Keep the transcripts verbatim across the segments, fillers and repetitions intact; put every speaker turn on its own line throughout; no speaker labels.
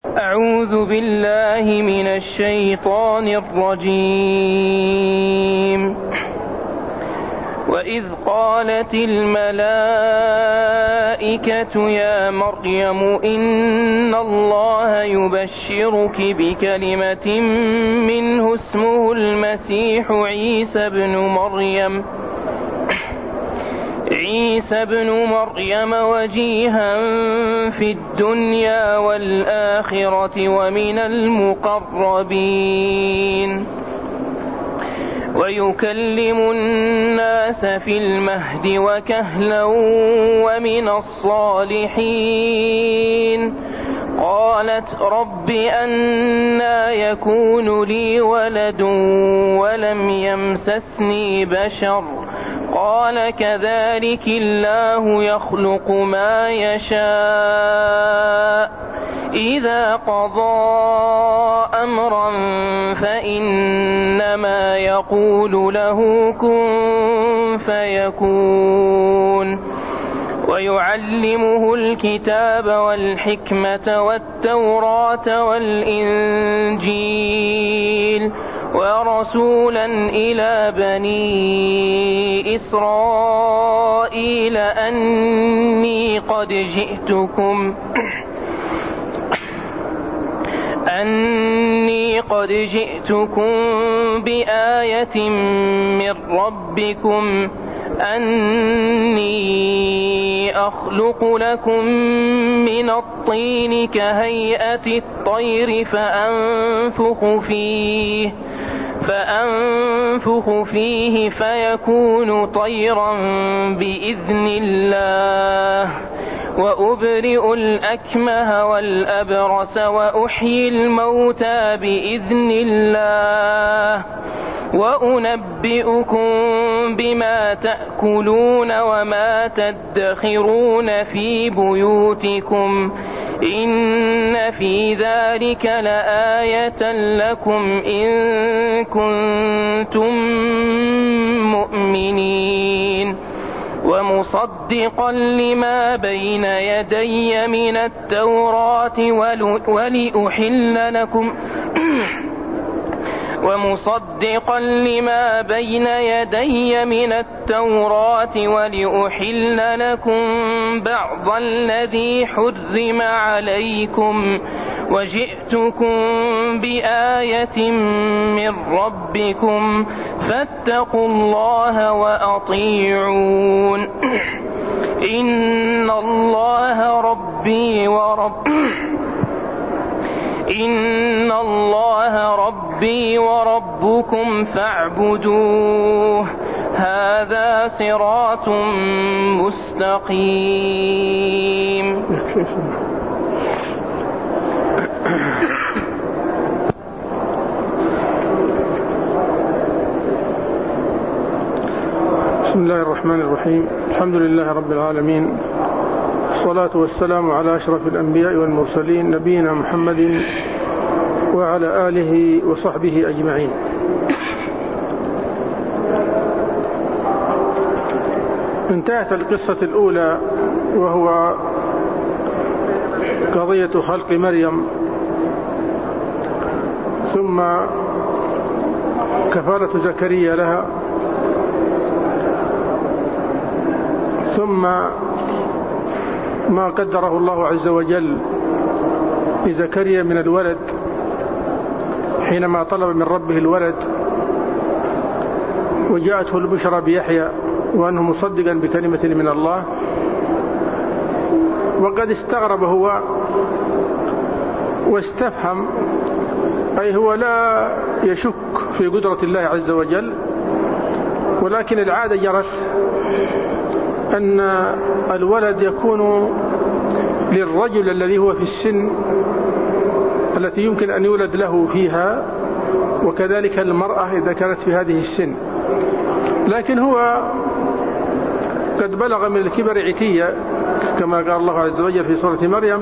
أعوذ بالله من الشيطان الرجيم. وإذ قالت الملائكة يا مريم إن الله يبشرك بكلمة منه اسمه المسيح عيسى بن مريم عيسى بن مريم وجيها في الدنيا والآخرة ومن المقربين ويكلم الناس في المهد وكهلا ومن الصالحين. قالت رب أنى يكون لي ولد ولم يمسسني بشر قال كذلك الله يخلق ما يشاء إذا قضى أمرا فإنما يقول له كن فيكون. ويعلمه الكتاب والحكمة والتوراة والإنجيل ورسولا إلى بني إسرائيل أني قد جئتكم أني قد جئتكم بآية من ربكم أني أخلق لكم من الطين كهيئة الطير فأنفخ فيه فأنفخ فيه فيكون طيرا بإذن الله وأبرئ الأكمه والأبرص وأحيي الموتى بإذن الله وأنبئكم بما تأكلون وما تدخرون في بيوتكم إن في ذلك لآية لكم إن كنتم مؤمنين. ومصدقا لما بين يدي من التوراة ولأحل لكم ومصدقا لما بين يدي من التوراة ولأحل لكم بعض الذي حرم عليكم وجئتكم بآية من ربكم فاتقوا الله وأطيعون. إن الله ربي ورب إن الله ربي وربكم فاعبدوه هذا صراط مستقيم.
بسم الله الرحمن الرحيم. الحمد لله رب العالمين، والصلاة والسلام على أشرف الأنبياء والمرسلين نبينا محمد وعلى آله وصحبه أجمعين. انتهت القصة الأولى وهو قضية خلق مريم، ثم كفالة زكريا لها، ثم ما قدره الله عز وجل لزكريا من الولد حينما طلب من ربه الولد، وجاءته البشرى بيحيى وأنه مصدقا بكلمة من الله. وقد استغرب هو واستفهم، أي هو لا يشك في قدرة الله عز وجل، ولكن العادة جرت أن الولد يكون للرجل الذي هو في السن التي يمكن أن يولد له فيها، وكذلك المرأة إذا كانت في هذه السن. لكن هو قد بلغ من الكبر عتيا كما قال الله عز وجل في سورة مريم،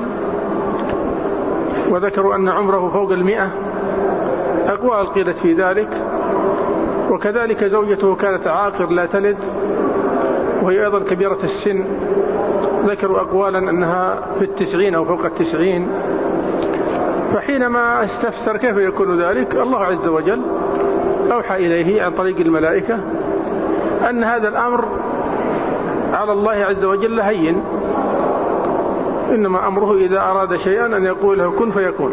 وذكروا أن عمره فوق المئة، أقوال قيلت في ذلك. وكذلك زوجته كانت عاقر لا تلد وهي أيضا كبيرة السن، ذكروا أقوالا أنها في التسعين أو فوق التسعين. فحينما استفسر كيف يكون ذلك، الله عز وجل أوحى إليه عن طريق الملائكة أن هذا الأمر على الله عز وجل هين، إنما أمره إذا أراد شيئا أن يقول له كن فيكون.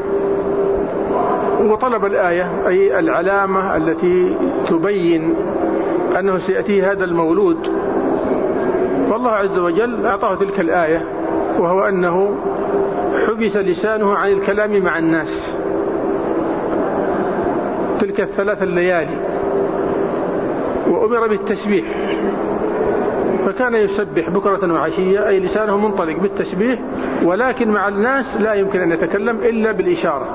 وطلب الآية أي العلامة التي تبين أنه سيأتيه هذا المولود، فالله عز وجل أعطاه تلك الآية، وهو أنه حبس لسانه عن الكلام مع الناس تلك الثلاث الليالي، وأمر بالتسبيح، فكان يسبح بكرة وعشية، أي لسانه منطلق بالتسبيح، ولكن مع الناس لا يمكن أن يتكلم إلا بالإشارة.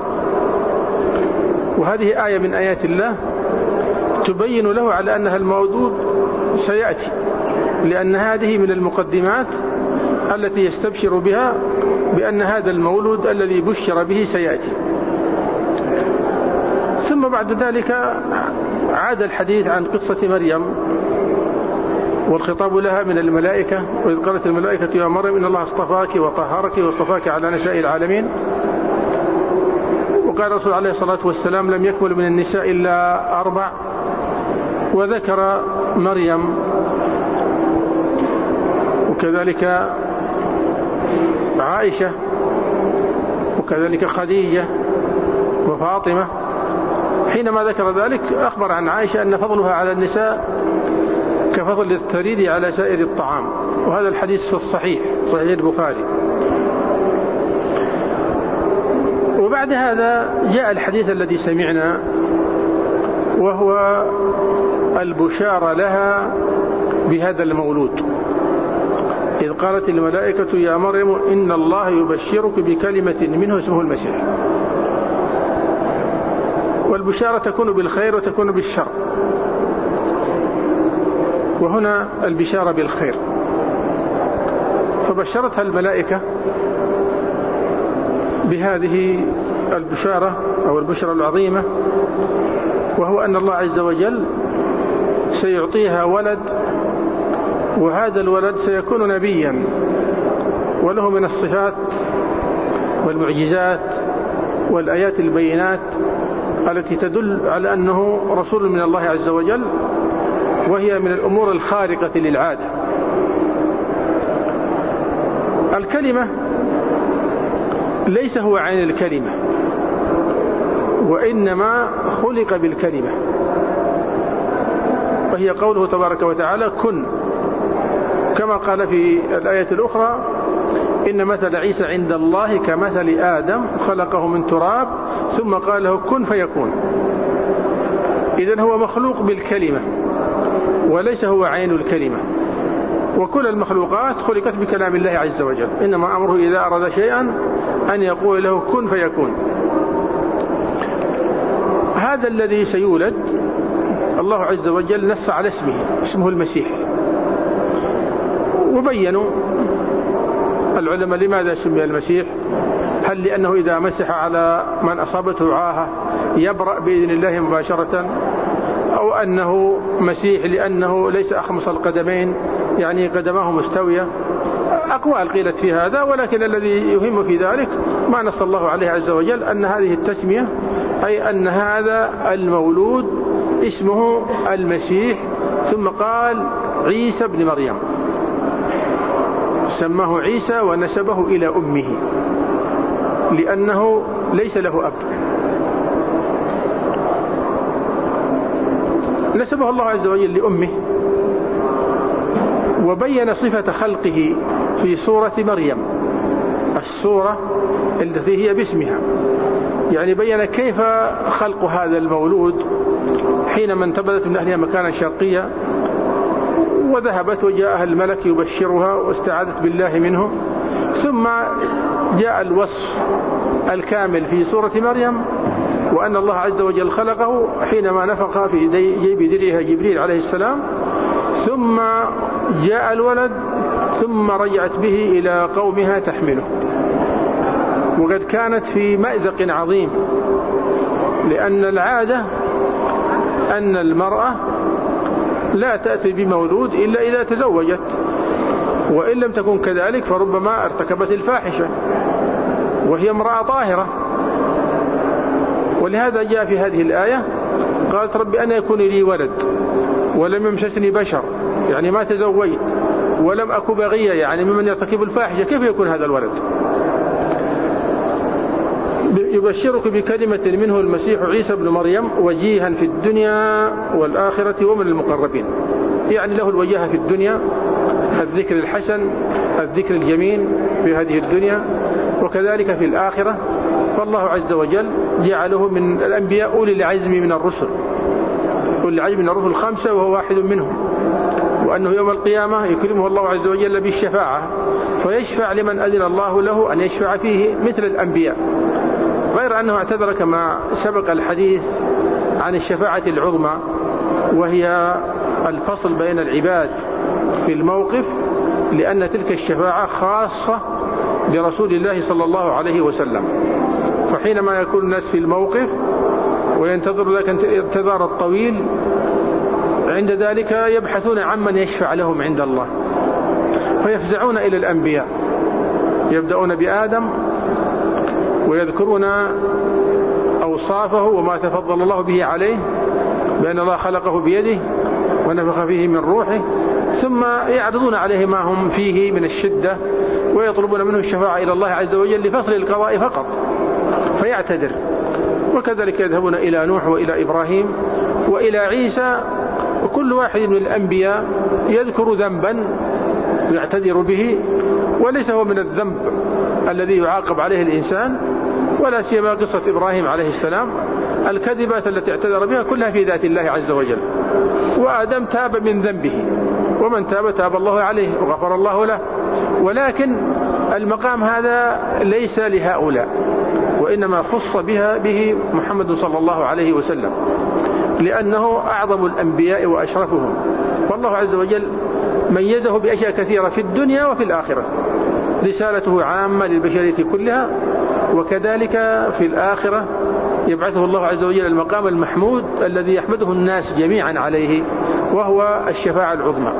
وهذه آية من آيات الله تبين له على أنها الموجود سيأتي، لأن هذه من المقدمات التي يستبشر بها بأن هذا المولود الذي بشر به سيأتي. ثم بعد ذلك عاد الحديث عن قصة مريم والخطاب لها من الملائكة، وإذ قالت الملائكة يا مريم إن الله اصطفاك وطهرك واصطفاك على نساء العالمين. وقال الرسول عليه الصلاة والسلام لم يكمل من النساء إلا أربع، وذكر مريم وكذلك عائشة وكذلك خديجة وفاطمة. حينما ذكر ذلك أخبر عن عائشة أن فضلها على النساء كفضل الثريد على سائر الطعام، وهذا الحديث في الصحيح صحيح البخاري. وبعد هذا جاء الحديث الذي سمعنا، وهو البشارة لها بهذا المولود، إذ قالت الملائكة يا مريم إن الله يبشرك بكلمة منه اسمه المسيح. والبشارة تكون بالخير وتكون بالشر، وهنا البشارة بالخير، فبشرتها الملائكة بهذه البشارة أو البشرة العظيمة، وهو أن الله عز وجل سيعطيها ولد، وهذا الولد سيكون نبيا، وله من الصفات والمعجزات والآيات البينات التي تدل على أنه رسول من الله عز وجل، وهي من الأمور الخارقة للعادة. الكلمة ليس هو عين الكلمة، وإنما خلق بالكلمة، وهي قوله تبارك وتعالى كن، كما قال في الآية الأخرى إن مثل عيسى عند الله كمثل آدم خلقه من تراب ثم قال له كن فيكون. إذن هو مخلوق بالكلمة وليس هو عين الكلمة، وكل المخلوقات خلقت بكلام الله عز وجل، إنما أمره إذا أراد شيئا أن يقول له كن فيكون. هذا الذي سيولد الله عز وجل نص على اسمه، اسمه المسيح. وبينوا العلماء لماذا سمي المسيح، هل لأنه إذا مسح على من أصابته عاهة يبرأ بإذن الله مباشرة، أو أنه مسيح لأنه ليس أخمص القدمين يعني قدماه مستوية. أقوال قيلت في هذا، ولكن الذي يهم في ذلك ما نص الله عليه عز وجل أن هذه التسمية أي أن هذا المولود اسمه المسيح، ثم قال عيسى بن مريم، سماه عيسى ونسبه إلى أمه لأنه ليس له أب، نسبه الله عز وجل لأمه. وبين صفة خلقه في سورة مريم، السورة التي هي باسمها، يعني بين كيف خلق هذا المولود حينما انتبذت من أهلها مكانا شرقيا، وذهبت وجاءها الملك يبشرها واستعاذت بالله منه. ثم جاء الوصف الكامل في سورة مريم، وأن الله عز وجل خلقه حينما نفخ في جيب درعها جبريل عليه السلام، ثم جاء الولد، ثم رجعت به إلى قومها تحمله. وقد كانت في مأزق عظيم، لأن العادة أن المرأة لا تأتي بمولود إلا إذا تزوجت، وإن لم تكن كذلك فربما ارتكبت الفاحشة وهي امرأة طاهرة. ولهذا جاء في هذه الآية قالت رب أنا يكون لي ولد ولم يمسسني بشر، يعني ما تزوجت، ولم أكن بغيا، يعني ممن يرتكب الفاحشة، كيف يكون هذا الولد؟ يبشرك بكلمة منه المسيح عيسى بن مريم وجيها في الدنيا والآخرة ومن المقربين، يعني له الوجاهة في الدنيا، الذكر الحسن، الذكر الجميل في هذه الدنيا، وكذلك في الآخرة. فالله عز وجل جعله من الأنبياء أولي العزم من الرسل، أولي العزم من الرسل الخمسة وهو واحد منهم، وأنه يوم القيامة يكرمه الله عز وجل بالشفاعة، فيشفع لمن أذن الله له أن يشفع فيه مثل الأنبياء، غير أنه اعتذر كما سبق الحديث عن الشفاعة العظمى، وهي الفصل بين العباد في الموقف، لأن تلك الشفاعة خاصة برسول الله صلى الله عليه وسلم. فحينما يكون الناس في الموقف وينتظر ذلك الانتظار الطويل، عند ذلك يبحثون عمن يشفع لهم عند الله، فيفزعون إلى الأنبياء، يبدأون بآدم ويذكرون أوصافه وما تفضل الله به عليه، بأن الله خلقه بيده ونفخ فيه من روحه، ثم يعرضون عليه ما هم فيه من الشدة ويطلبون منه الشفاعة إلى الله عز وجل لفصل القضاء فقط، فيعتذر. وكذلك يذهبون إلى نوح وإلى إبراهيم وإلى عيسى، وكل واحد من الأنبياء يذكر ذنبا يعتذر به، وليس هو من الذنب الذي يعاقب عليه الإنسان، ولا سيما قصة إبراهيم عليه السلام، الكذبات التي اعتذر بها كلها في ذات الله عز وجل. وآدم تاب من ذنبه، ومن تاب تاب الله عليه وغفر الله له، ولكن المقام هذا ليس لهؤلاء، وإنما خص بها به محمد صلى الله عليه وسلم، لأنه أعظم الأنبياء وأشرفهم، والله عز وجل ميزه بأشياء كثيرة في الدنيا وفي الآخرة. رسالته عامة للبشرية كلها، وكذلك في الآخرة يبعثه الله عز وجل المقام المحمود الذي يحمده الناس جميعا عليه، وهو الشفاعة العظمى.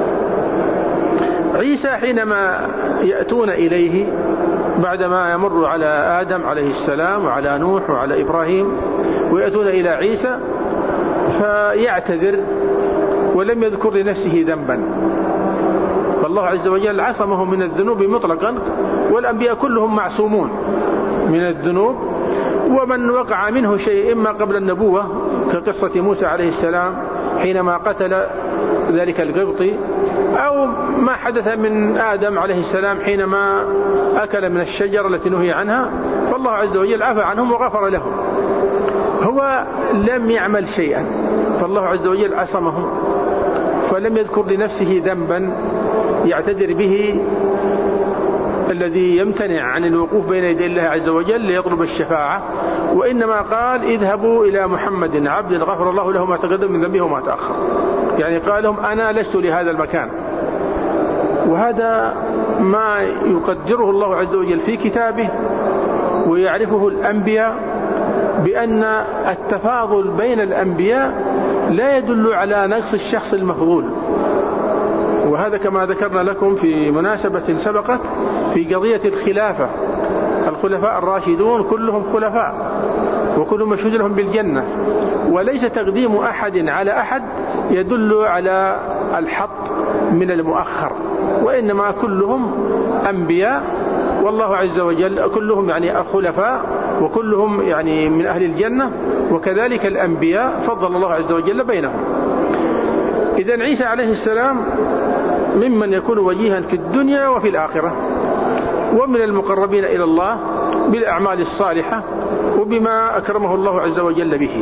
عيسى حينما يأتون إليه بعدما يمر على آدم عليه السلام وعلى نوح وعلى إبراهيم، ويأتون إلى عيسى فيعتذر ولم يذكر لنفسه ذنبا، فالله عز وجل عصمه من الذنوب مطلقا، والأنبياء كلهم معصومون من الذنوب، ومن وقع منه شيء إما قبل النبوة كقصة موسى عليه السلام حينما قتل ذلك القبطي، أو ما حدث من آدم عليه السلام حينما أكل من الشجرة التي نهي عنها، فالله عز وجل عفى عنهم وغفر لهم. هو لم يعمل شيئا، فالله عز وجل عصمه، فلم يذكر لنفسه ذنبا يعتذر به الذي يمتنع عن الوقوف بين يدي الله عز وجل ليطلب الشفاعة، وإنما قال اذهبوا إلى محمد عبد غفر الله له ما تقدم من ذنبه وما تأخر، يعني قال لهم أنا لست لهذا المكان. وهذا ما يقدره الله عز وجل في كتابه ويعرفه الأنبياء، بأن التفاضل بين الأنبياء لا يدل على نقص الشخص المفضول. وهذا كما ذكرنا لكم في مناسبة سبقت في قضية الخلافة، الخلفاء الراشدون كلهم خلفاء وكلهم مشهود لهم بالجنة، وليس تقديم أحد على أحد يدل على الحط من المؤخر، وإنما كلهم أنبياء، والله عز وجل كلهم يعني خلفاء وكلهم يعني من أهل الجنة، وكذلك الأنبياء فضل الله عز وجل بينهم. إذن عيسى عليه السلام ممن يكون وجيها في الدنيا وفي الآخرة، ومن المقربين إلى الله بالأعمال الصالحة وبما أكرمه الله عز وجل به.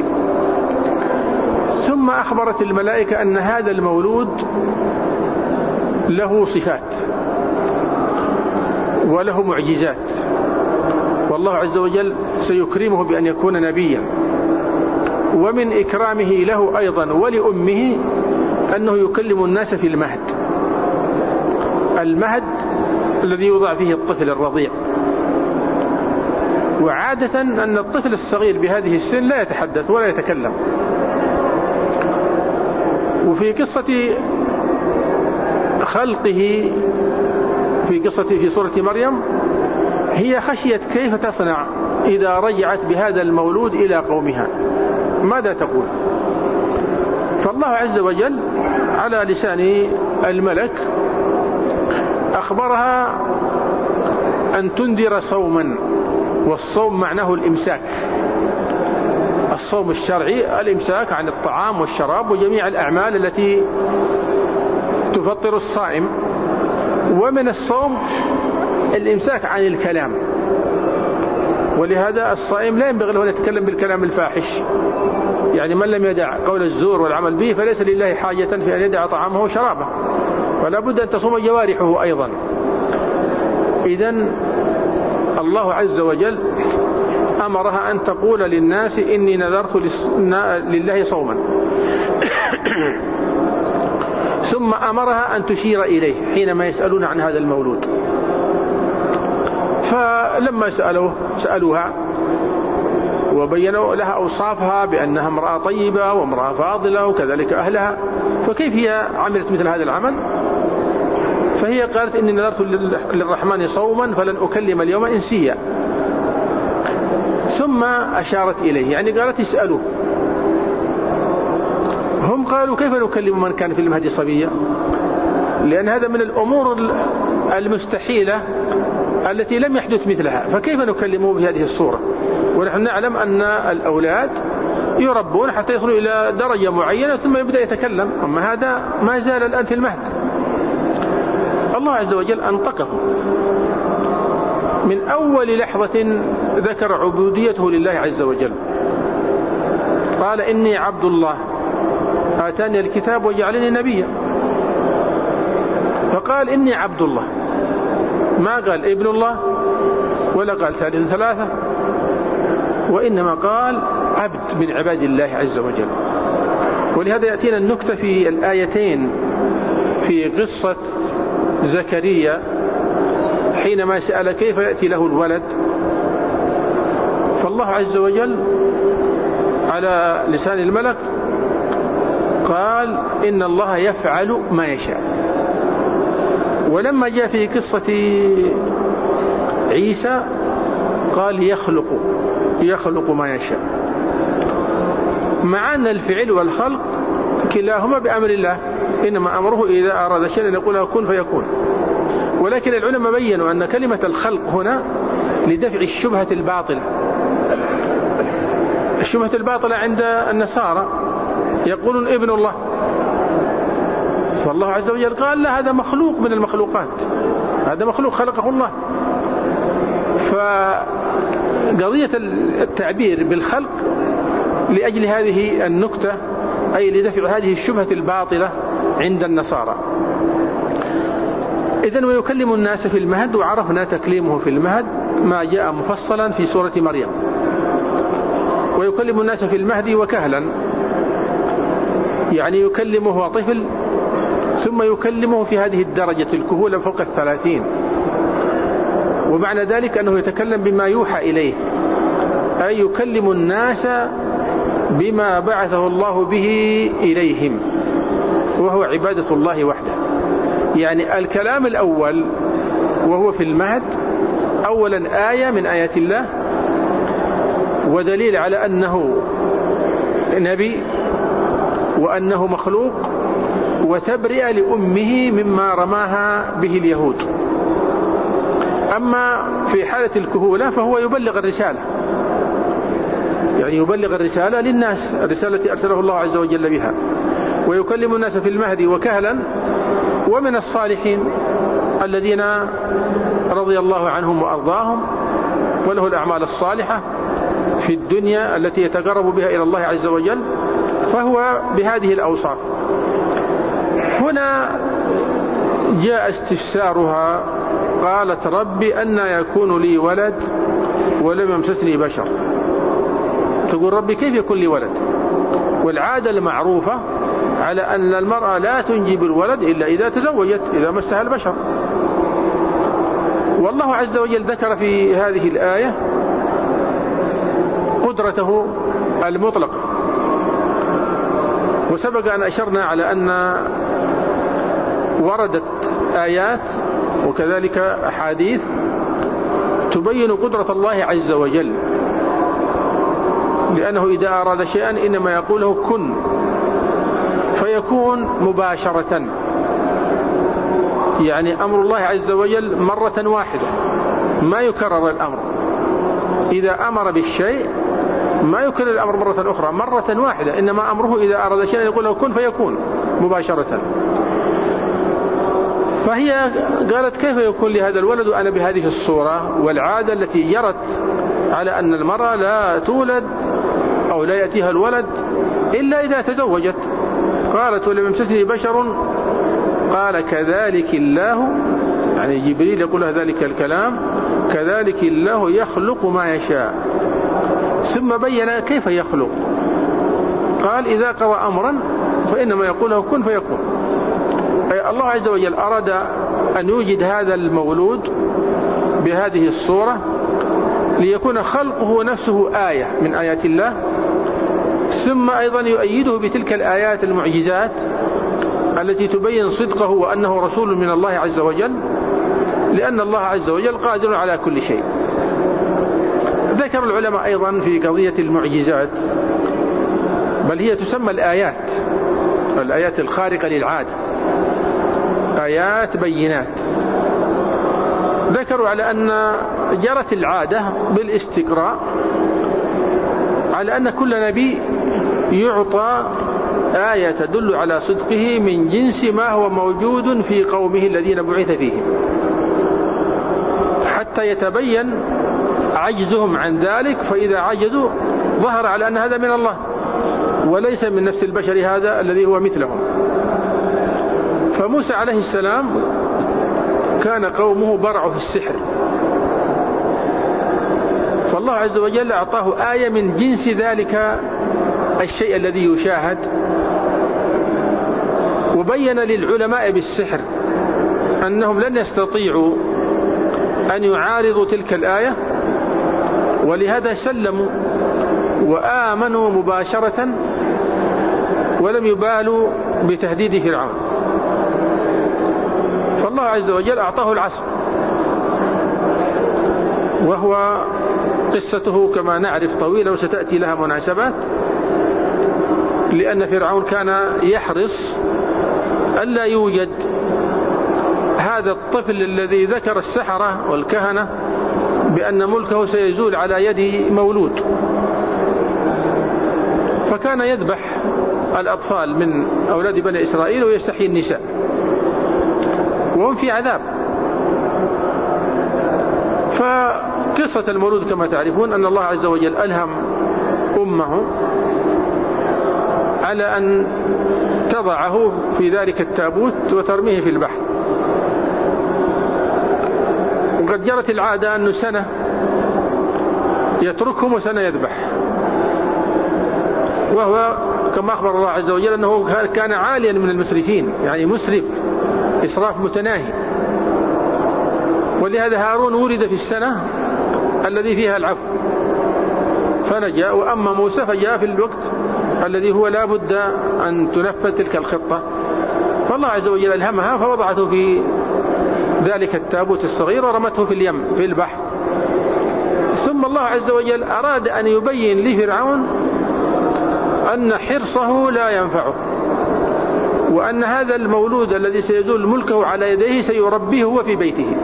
ثم أخبرت الملائكة أن هذا المولود له صفات وله معجزات، والله عز وجل سيكرمه بأن يكون نبيا. ومن إكرامه له أيضا ولأمه أنه يكلم الناس في المهد، المهد الذي يوضع فيه الطفل الرضيع. وعادة أن الطفل الصغير بهذه السن لا يتحدث ولا يتكلم. وفي قصة خلقه في قصة في سورة مريم هي خشية كيف تصنع إذا رجعت بهذا المولود إلى قومها ماذا تقول؟ فالله عز وجل على لسان الملك أخبرها أن تنذر صوما، والصوم معناه الإمساك. الصوم الشرعي الإمساك عن الطعام والشراب وجميع الأعمال التي تفطر الصائم، ومن الصوم الإمساك عن الكلام، ولهذا الصائم لا ينبغي له أن يتكلم بالكلام الفاحش. يعني من لم يدع قول الزور والعمل به فليس لله حاجة في أن يدع طعامه وشرابه، فلا بد أن تصوم جوارحه أيضا. إذن الله عز وجل أمرها أن تقول للناس إني نذرت لله صوما ثم أمرها أن تشير إليه حينما يسألون عن هذا المولود. فلما سألوه سألوها وبينوا لها أوصافها بأنها امرأة طيبة وامرأة فاضلة وكذلك أهلها، فكيف هي عملت مثل هذا العمل؟ فهي قالت إني نذرت للرحمن صوما فلن أكلم اليوم إنسيا. ثم أشارت إليه، يعني قالت اسألوه. هم قالوا كيف نكلم من كان في المهد صبيا؟ لأن هذا من الأمور المستحيلة التي لم يحدث مثلها، فكيف نكلمه بهذه الصورة؟ ونحن نعلم أن الأولاد يربون حتى يصلوا إلى درجة معينة ثم يبدأ يتكلم، أما هذا ما زال الآن في المهد. الله عز وجل أنطقه من أول لحظة ذكر عبوديته لله عز وجل. قال إني عبد الله آتاني الكتاب وجعلني نبيا، فقال إني عبد الله، ما قال ابن الله ولا قال ثالث ثلاثة، وإنما قال عبد من عباد الله عز وجل. ولهذا يأتينا النكتة في الآيتين في قصة زكريا حينما سأل كيف يأتي له الولد، فالله عز وجل على لسان الملك قال إن الله يفعل ما يشاء. ولما جاء في قصة عيسى قال يخلق يخلق ما يشاء، مع أن الفعل والخلق كلاهما بأمر الله، إنما أمره إذا أراد شيئا أن يقول له كن فيكون. ولكن العلماء بيّنوا أن كلمة الخلق هنا لدفع الشبهة الباطلة. الشبهة الباطلة عند النصارى يقولون ابن الله، فالله عز وجل قال لا، هذا مخلوق من المخلوقات، هذا مخلوق خلقه الله. فقضية التعبير بالخلق لأجل هذه النكتة، أي لدفع هذه الشبهة الباطلة عند النصارى. إذن ويكلم الناس في المهد، وعرفنا تكليمه في المهد ما جاء مفصلا في سورة مريم. ويكلم الناس في المهد وكهلا، يعني يكلمه وهو طفل ثم يكلمه في هذه الدرجة الكهولة فوق الثلاثين، ومعنى ذلك أنه يتكلم بما يوحى إليه، أي يكلم الناس بما بعثه الله به إليهم، وهو عبادة الله وحده. يعني الكلام الأول وهو في المهد أولا آية من آيات الله، ودليل على أنه نبي وأنه مخلوق، وتبرئة لأمه مما رماها به اليهود. أما في حالة الكهولة فهو يبلغ الرسالة، يعني يبلغ الرسالة للناس، الرسالة التي أرسله الله عز وجل بها. ويكلم الناس في المهد وكهلا، ومن الصالحين الذين رضي الله عنهم وأرضاهم، وله الأعمال الصالحة في الدنيا التي يتقرب بها إلى الله عز وجل، فهو بهذه الأوصاف. هنا جاء استفسارها، قالت ربي أنى يكون لي ولد ولم يمسسني بشر. تقول ربي كيف يكون لي ولد؟ والعادة المعروفة على أن المرأة لا تنجب الولد إلا إذا تزوجت، إذا مسها البشر. والله عز وجل ذكر في هذه الآية قدرته المطلقة. وسبق أن أشرنا على أن وردت آيات وكذلك أحاديث تبين قدرة الله عز وجل، لأنه إذا أراد شيئا إنما يقوله كن فيكون مباشرة، يعني أمر الله عز وجل مرة واحدة ما يكرر الأمر. إذا أمر بالشيء ما يكرر الأمر مرة أخرى، مرة واحدة، إنما أمره إذا أراد شيئا يقول له كن فيكون مباشرة. فهي قالت كيف يكون لهذا الولد وأنا بهذه الصورة؟ والعادة التي جرت على أن المرأة لا تولد أو لا يأتيها الولد إلا إذا تزوجت. قالت ولم يمسسني بشر قال كذلك الله، يعني جبريل يقول له ذلك الكلام، كذلك الله يخلق ما يشاء. ثم بين كيف يخلق، قال إذا قضى أمرا فإنما يقوله كن فيكون. أي الله عز وجل أراد أن يوجد هذا المولود بهذه الصورة ليكون خلقه نفسه آية من آيات الله، ثم أيضا يؤيده بتلك الآيات المعجزات التي تبين صدقه وأنه رسول من الله عز وجل، لأن الله عز وجل قادر على كل شيء. ذكر العلماء أيضا في قضية المعجزات، بل هي تسمى الآيات، الآيات الخارقة للعادة، آيات بينات. ذكروا على أن جرت العادة بالاستقراء على أن كل نبي يعطى آية تدل على صدقه من جنس ما هو موجود في قومه الذين بعث فيهم، حتى يتبين عجزهم عن ذلك، فإذا عجزوا ظهر على أن هذا من الله وليس من نفس البشر هذا الذي هو مثلهم. فموسى عليه السلام كان قومه برعوا في السحر، فالله عز وجل أعطاه آية من جنس ذلك الشيء الذي يشاهد، وبين للعلماء بالسحر أنهم لن يستطيعوا أن يعارضوا تلك الآية، ولهذا سلموا وآمنوا مباشرة ولم يبالوا بتهديد فرعون. فالله عز وجل أعطاه العصر، وهو قصته كما نعرف طويلة وستأتي لها مناسبات، لأن فرعون كان يحرص ألا يوجد هذا الطفل الذي ذكر السحرة والكهنة بأن ملكه سيزول على يد مولود، فكان يذبح الأطفال من أولاد بني إسرائيل ويستحيي النساء وهم في عذاب. فقصة المولود كما تعرفون أن الله عز وجل ألهم أمه على أن تضعه في ذلك التابوت وترميه في البحر. وقد جرت العادة أنه سنة يتركهم وسنة يذبح، وهو كما أخبر الله عز وجل أنه كان عاليا من المسرفين، يعني مسرف إسراف متناهي. ولهذا هارون ولد في السنة الذي فيها العفو فنجا، وأما موسى فجاء في الوقت الذي هو لا بد أن تنفذ تلك الخطة. فالله عز وجل ألهمها فوضعته في ذلك التابوت الصغير ورمته في اليم في البحر. ثم الله عز وجل أراد أن يبين لفرعون أن حرصه لا ينفعه، وأن هذا المولود الذي سيزول ملكه على يديه سيربيه هو في بيته.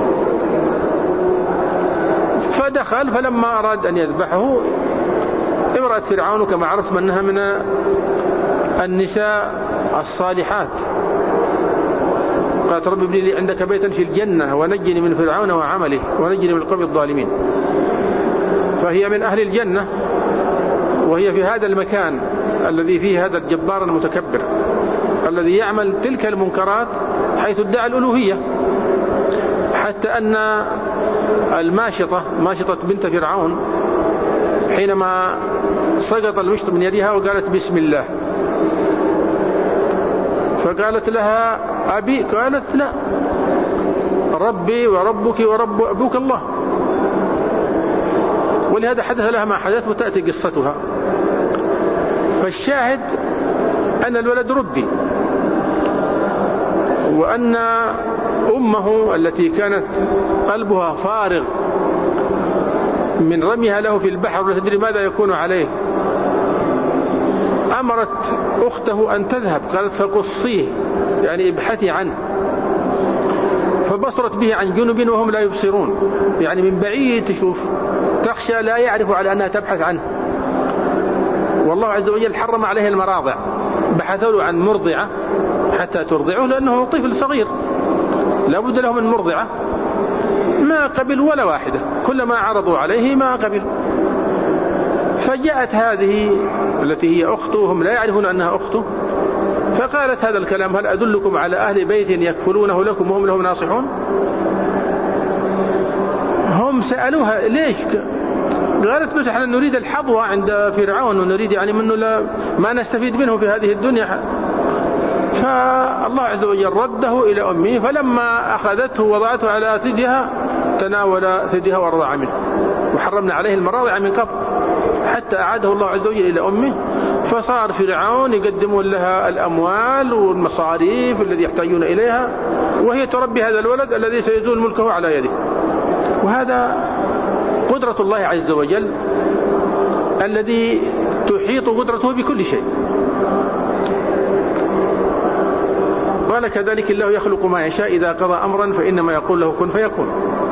فدخل، فلما أراد أن يذبحه امرأة فرعون كما عرفت منها من النساء الصالحات، قالت رب ابني لي عندك بيتا في الجنة ونجني من فرعون وعمله ونجني من القوم الظالمين. فهي من أهل الجنة، وهي في هذا المكان الذي فيه هذا الجبار المتكبر الذي يعمل تلك المنكرات حيث ادعى الألوهية، حتى أن الماشطة ماشطة بنت فرعون حينما سقط المشط من يدها وقالت بسم الله، فقالت لها أبي، قالت لا، ربي وربك ورب أبوك الله. ولهذا حدث لها ما حدث وتأتي قصتها. فالشاهد أن الولد ربي، وأن أمه التي كانت قلبها فارغ من رميها له في البحر ولا تدري ماذا يكون عليه، أمرت أخته أن تذهب، قالت فقصيه يعني ابحثي عنه، فبصرت به عن جنب وهم لا يبصرون، يعني من بعيد تشوف، تخشى لا يعرف على أنها تبحث عنه. والله عز وجل حرم عليه المراضع، بحثوا له عن مرضعة حتى ترضعه لأنه طفل صغير لا بد له من مرضعة، ما قبل ولا واحدة، كلما عرضوا عليه ما قبل. فجاءت هذه التي هي أخته، هم لا يعرفون أنها أخته، فقالت هذا الكلام: هل أدلكم على أهل بيت يكفلونه لكم وهم لهم ناصحون؟ هم سألوها ليش؟ قالت: بس احنا نريد الحظوة عند فرعون ونريد يعني منه لا ما نستفيد منه في هذه الدنيا. فالله عز وجل رده إلى أمه، فلما أخذته وضعته على ثديها تناول ثديها ورضع منه، وحرمنا عليه المراضع من قبل حتى أعاده الله عز وجل إلى أمه. فصار فرعون يقدمون لها الأموال والمصاريف الذي يحتاجون إليها، وهي تربي هذا الولد الذي سيزول ملكه على يده. وهذا قدرة الله عز وجل الذي تحيط قدرته بكل شيء. قال: كذلك الله يخلق ما يشاء إذا قضى أمرا فإنما يقول له كن فيكون.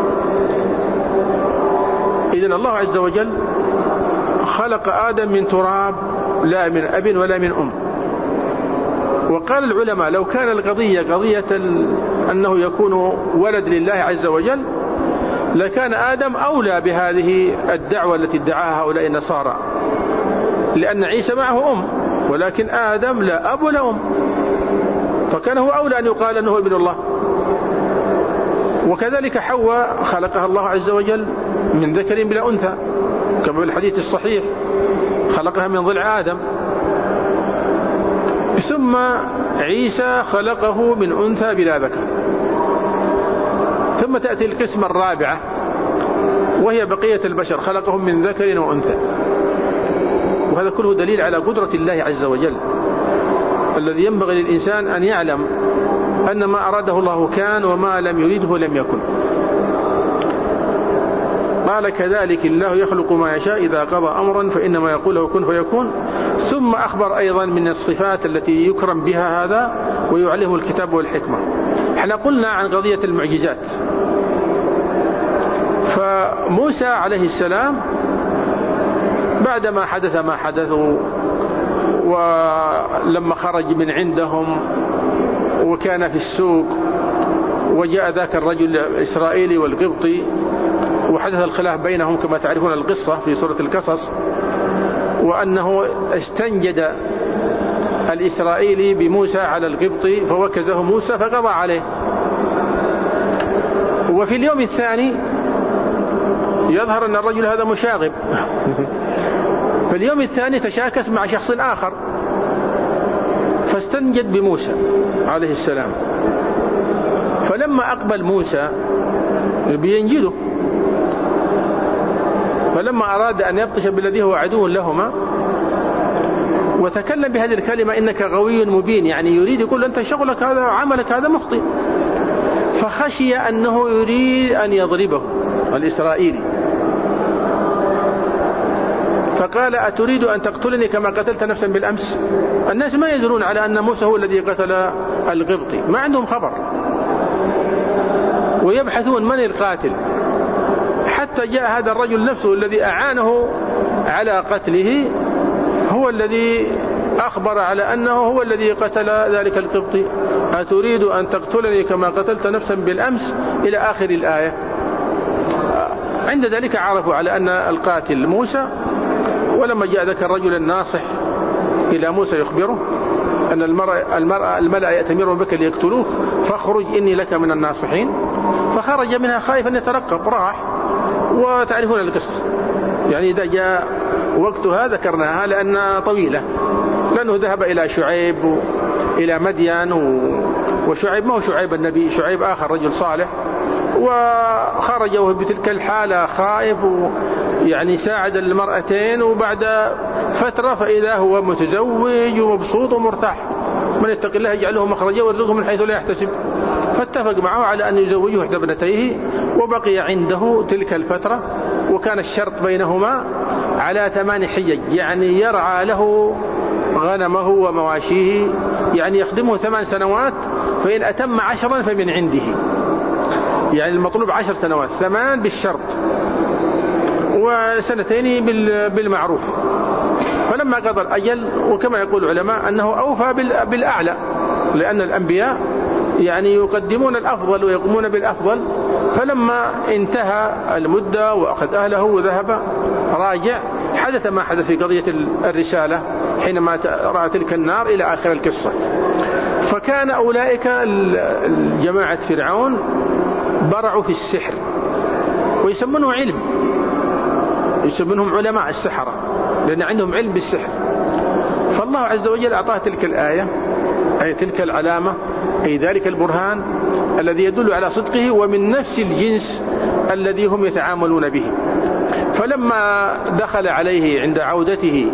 إذن الله عز وجل خلق آدم من تراب لا من أب ولا من أم. وقال العلماء: لو كان القضية قضية أنه يكون ولد لله عز وجل لكان آدم أولى بهذه الدعوة التي ادعاها هؤلاء النصارى، لأن عيسى معه أم، ولكن آدم لا أب ولا أم، فكان هو أولى أن يقال أنه ابن الله. وكذلك حواء خلقها الله عز وجل من ذكر بلا أنثى كما في الحديث الصحيح، خلقها من ضلع آدم. ثم عيسى خلقه من أنثى بلا ذكر. ثم تأتي القسمة الرابعة وهي بقية البشر، خلقهم من ذكر وأنثى. وهذا كله دليل على قدرة الله عز وجل الذي ينبغي للإنسان أن يعلم أن ما أراده الله كان وما لم يريده لم يكن. قال: كذلك الله يخلق ما يشاء إذا قضى أمرا فإنما يقول له كن فيكون. ثم أخبر أيضا من الصفات التي يكرم بها هذا ويعلمه الكتاب والحكمة. احنا قلنا عن قضية المعجزات، فموسى عليه السلام بعدما حدث ما حدثوا ولما خرج من عندهم وكان في السوق وجاء ذاك الرجل الإسرائيلي والقبطي وحدث الخلاف بينهم كما تعرفون القصة في سورة القصص، وأنه استنجد الإسرائيلي بموسى على القبطي فوكزه موسى فقضى عليه. وفي اليوم الثاني يظهر أن الرجل هذا مشاغب في اليوم الثاني تشاكس مع شخص آخر فاستنجد بموسى عليه السلام. فلما أقبل موسى بينجده، فلما أراد أن يبطش بالذي هو عدو لهما وتكلم بهذه الكلمة: إنك غوي مبين، يعني يريد يقول أنت شغلك هذا عملك هذا مخطئ. فخشي أنه يريد أن يضربه الإسرائيلي، فقال: أتريد أن تقتلني كما قتلت نفسا بالأمس؟ الناس ما يدرون على أن موسى هو الذي قتل القبطي، ما عندهم خبر، ويبحثون من القاتل، حتى جاء هذا الرجل نفسه الذي أعانه على قتله هو الذي أخبر على أنه هو الذي قتل ذلك القبطي. أتريد أن تقتلني كما قتلت نفسا بالأمس إلى آخر الآية. عند ذلك عرفوا على أن القاتل موسى. ولما جاء ذاك الرجل الناصح إلى موسى يخبره أن المرأة, المرأة الملأ يأتمرون بك ليقتلوك فاخرج إني لك من الناصحين، فخرج منها خائفا يترقب، راح. وتعرفون القصة، يعني إذا جاء وقتها ذكرناها لأنها طويلة، لأنه ذهب إلى شعيب إلى مدين، وشعيب ما هو شعيب النبي، شعيب آخر رجل صالح، وخرج وهو بتلك الحالة خائف، يعني ساعد المرأتين، وبعد فترة فإذا هو متزوج ومبسوط ومرتاح. من يتق الله يجعله مخرجا ويرزقه من حيث لا يحتسب. فاتفق معه على أن يزوجه إحدى ابنتيه، وبقي عنده تلك الفترة وكان الشرط بينهما على ثمان حجج، يعني يرعى له غنمه ومواشيه، يعني يخدمه ثمان سنوات، فإن أتم عشرا فمن عنده، يعني المطلوب عشر سنوات، ثمان بالشرط وسنتين بالمعروف. فلما قضى الأجل، وكما يقول العلماء أنه أوفى بالأعلى، لأن الأنبياء يعني يقدمون الأفضل ويقومون بالأفضل. فلما انتهى المدة وأخذ أهله وذهب راجع، حدث ما حدث في قضية الرسالة حينما رأى تلك النار إلى آخر القصة. فكان أولئك الجماعة فرعون برعوا في السحر، ويسمونه علم، يسمونهم علماء السحرة، لأن عندهم علم بالسحر. فالله عز وجل أعطاه تلك الآية، أي تلك العلامة، أي ذلك البرهان الذي يدل على صدقه، ومن نفس الجنس الذي هم يتعاملون به. فلما دخل عليه عند عودته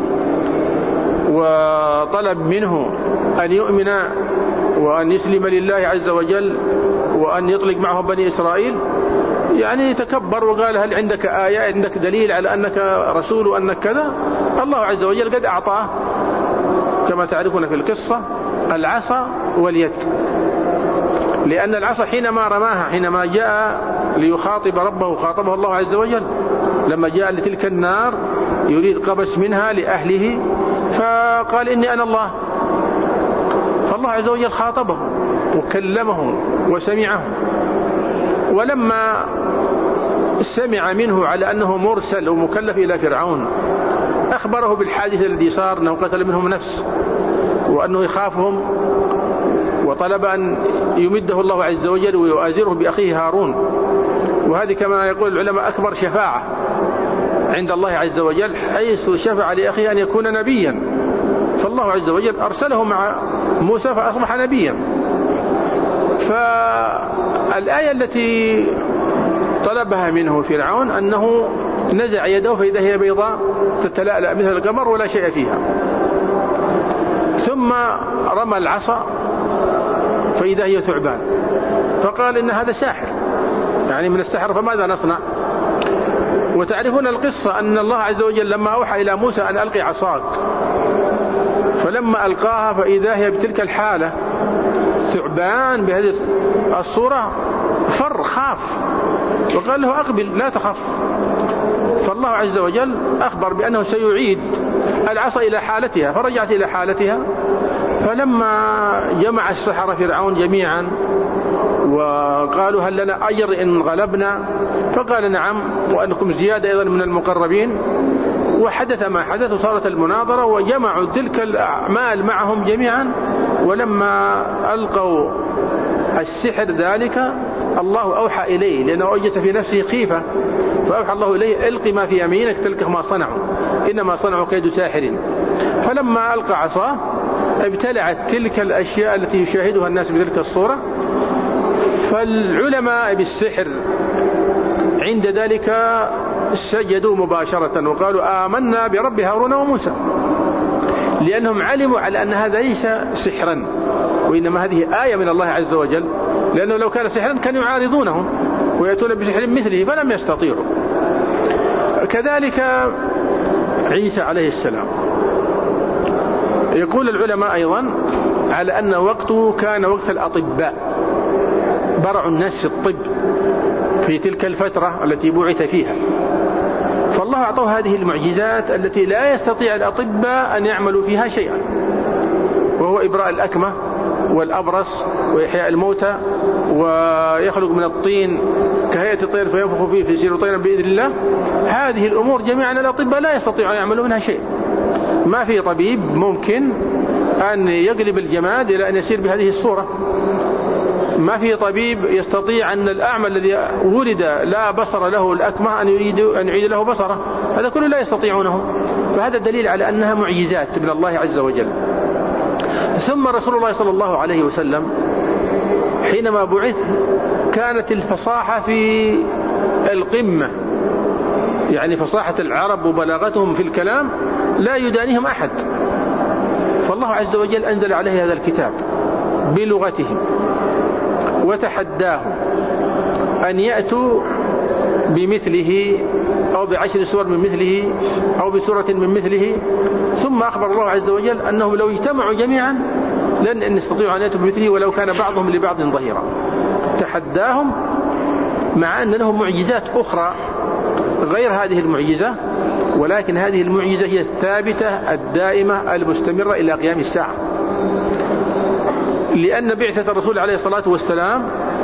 وطلب منه أن يؤمن وأن يسلم لله عز وجل وأن يطلق معه بني إسرائيل، يعني تكبر وقال: هل عندك آية، عندك دليل على أنك رسول وأنك كذا؟ الله عز وجل قد أعطاه كما تعرفون في القصة العصا واليد، لأن العصا حينما رماها، حينما جاء ليخاطب ربه، خاطبه الله عز وجل لما جاء لتلك النار يريد قبس منها لأهله، فقال: إني أنا الله. فالله عز وجل خاطبه وكلمه وسمعه. ولما سمع منه على أنه مرسل ومكلف إلى فرعون، أخبره بالحادث الذي صار، أنه قتل منهم نفس وأنه يخافهم، وطلب أن يمده الله عز وجل ويؤازره بأخيه هارون. وهذه كما يقول العلماء أكبر شفاعة عند الله عز وجل، حيث شفع لأخيه أن يكون نبيا، فالله عز وجل أرسله مع موسى فأصبح نبيا. فالآية التي طلبها منه فرعون أنه نزع يده فإذا هي بيضاء تتلألأ مثل القمر ولا شيء فيها، ثم رمى العصا فإذا هي ثعبان، فقال: إن هذا ساحر، يعني من السحر، فماذا نصنع؟ وتعرفون القصة أن الله عز وجل لما أوحى إلى موسى أن ألقي عصاك، فلما ألقاها فإذا هي بتلك الحالة ثعبان بهذه الصورة، فر، خاف، وقال له: أقبل لا تخف. فالله عز وجل أخبر بأنه سيعيد العصا إلى حالتها، فرجعت إلى حالتها. فلما جمع السحرة فرعون جميعا وقالوا: هل لنا أجر إن غلبنا؟ فقال: نعم، وأنكم زيادة أيضا من المقربين. وحدث ما حدث، وصارت المناظرة، وجمعوا تلك الأعمال معهم جميعا. ولما ألقوا السحر ذلك، الله أوحى إليه، لأنه أوجس في نفسه خيفة، فأوحى الله إليه: ألق ما في يمينك تلقه ما صنعوا، إنما صنعوا كيد ساحر. فلما ألقى عصاه ابتلعت تلك الأشياء التي يشاهدها الناس بتلك الصورة. فالعلماء بالسحر عند ذلك سجدوا مباشرة وقالوا: آمنا برب هارون وموسى، لأنهم علموا على أن هذا ليس سحرا، وإنما هذه آية من الله عز وجل، لأنه لو كان سحرا كانوا يعارضونه ويأتون بسحر مثله فلم يستطيعوا. كذلك عيسى عليه السلام، يقول العلماء أيضا على أن وقته كان وقت الأطباء، برع الناس في الطب في تلك الفترة التي بعث فيها. فالله أعطاه هذه المعجزات التي لا يستطيع الأطباء أن يعملوا فيها شيئا، وهو إبراء الأكمة والأبرص وإحياء الموتى، ويخلق من الطين كهيئة الطير فينفخ فيه فيصير طيرا بإذن الله. هذه الأمور جميعا الأطباء لا يستطيعون أن يعملوا منها شيء. ما في طبيب ممكن أن يقلب الجماد إلى أن يسير بهذه الصورة. ما في طبيب يستطيع أن الأعمى الذي ولد لا بصر له الأكمة أن يريد أن يعيد له بصره، هذا كله لا يستطيعونه. فهذا دليل على أنها معجزات من الله عز وجل. ثم رسول الله صلى الله عليه وسلم حينما بعث كانت الفصاحة في القمة، يعني فصاحة العرب وبلاغتهم في الكلام لا يدانيهم أحد. فالله عز وجل أنزل عليه هذا الكتاب بلغتهم، وتحداهم أن يأتوا بمثله أو بعشر سور من مثله أو بسورة من مثله. ثم أخبر الله عز وجل أنهم لو اجتمعوا جميعا لن يستطيعوا أن يأتوا بمثله ولو كان بعضهم لبعض ظهيرا. تحداهم مع أن لهم معجزات أخرى غير هذه المعجزة، ولكن هذه المعجزة هي الثابتة الدائمة المستمرة إلى قيام الساعة، لأن بعثة الرسول عليه الصلاة والسلام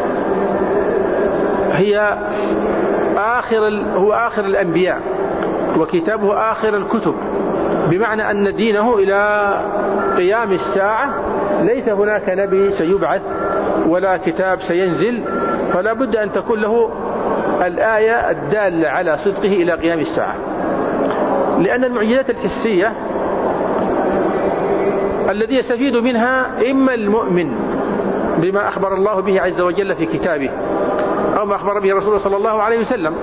هي آخر هو آخر الأنبياء وكتابه آخر الكتب، بمعنى أن دينه إلى قيام الساعة ليس هناك نبي سيبعث ولا كتاب سينزل، فلا بد أن تكون له الآية الدالة على صدقه إلى قيام الساعة. لأن المعجزات الحسية الذي يستفيد منها إما المؤمن بما أخبر الله به عز وجل في كتابه أو ما أخبر به رسوله صلى الله عليه وسلم،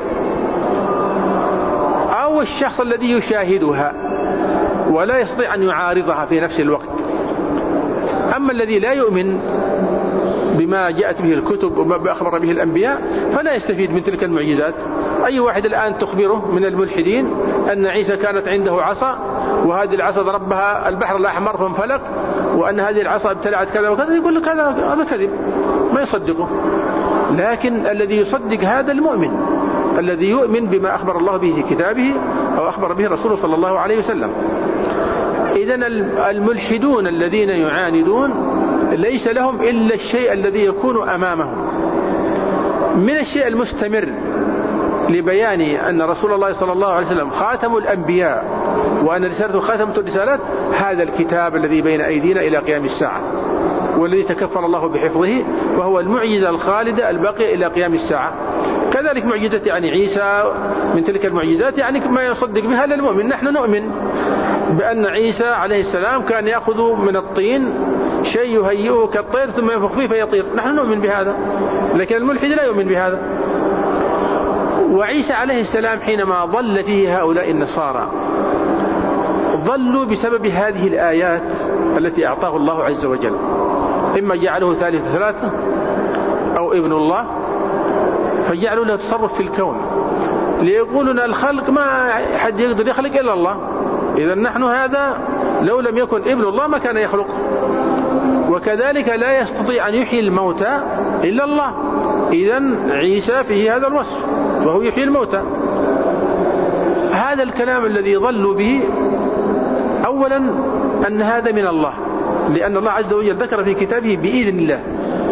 أو الشخص الذي يشاهدها ولا يستطيع أن يعارضها في نفس الوقت. أما الذي لا يؤمن بما جاءت به الكتب وما أخبر به الأنبياء فلا يستفيد من تلك المعجزات. أي واحد الآن تخبره من الملحدين أن عيسى كانت عنده عصا وهذه العصا ضربها البحر الأحمر فانفلق، وأن هذه العصا ابتلعت كذا وكذا، يقول لك هذا هذا كذب، ما يصدقه. لكن الذي يصدق هذا المؤمن الذي يؤمن بما أخبر الله به في كتابه أو أخبر به رسوله صلى الله عليه وسلم. إذن الملحدون الذين يعاندون ليس لهم إلا الشيء الذي يكون أمامهم من الشيء المستمر لبيان أن رسول الله صلى الله عليه وسلم خاتم الأنبياء وأن رسالته خاتمة الرسالات، هذا الكتاب الذي بين أيدينا إلى قيام الساعة والذي تكفل الله بحفظه، وهو المعجزة الخالدة الباقية إلى قيام الساعة. كذلك معجزة يعني عيسى من تلك المعجزات يعني ما يصدق بها للمؤمن. نحن نؤمن بأن عيسى عليه السلام كان يأخذ من الطين شيء يهيئه كالطير ثم ينفخ فيه فيطير، نحن نؤمن بهذا، لكن الملحد لا يؤمن بهذا. وعيسى عليه السلام حينما ضل فيه هؤلاء النصارى ضلوا بسبب هذه الآيات التي أعطاه الله عز وجل، إما جعله ثالث ثلاثة أو ابن الله، فجعلوا له تصرف في الكون ليقولون الخلق ما حد يقدر يخلق إلا الله، إذا نحن هذا لو لم يكن ابن الله ما كان يخلق، وكذلك لا يستطيع أن يحيي الموتى إلا الله، إذا عيسى فيه هذا الوصف وهو يحيي الموتى. هذا الكلام الذي ضلوا به أولا أن هذا من الله، لأن الله عز وجل ذكر في كتابه بإذن الله،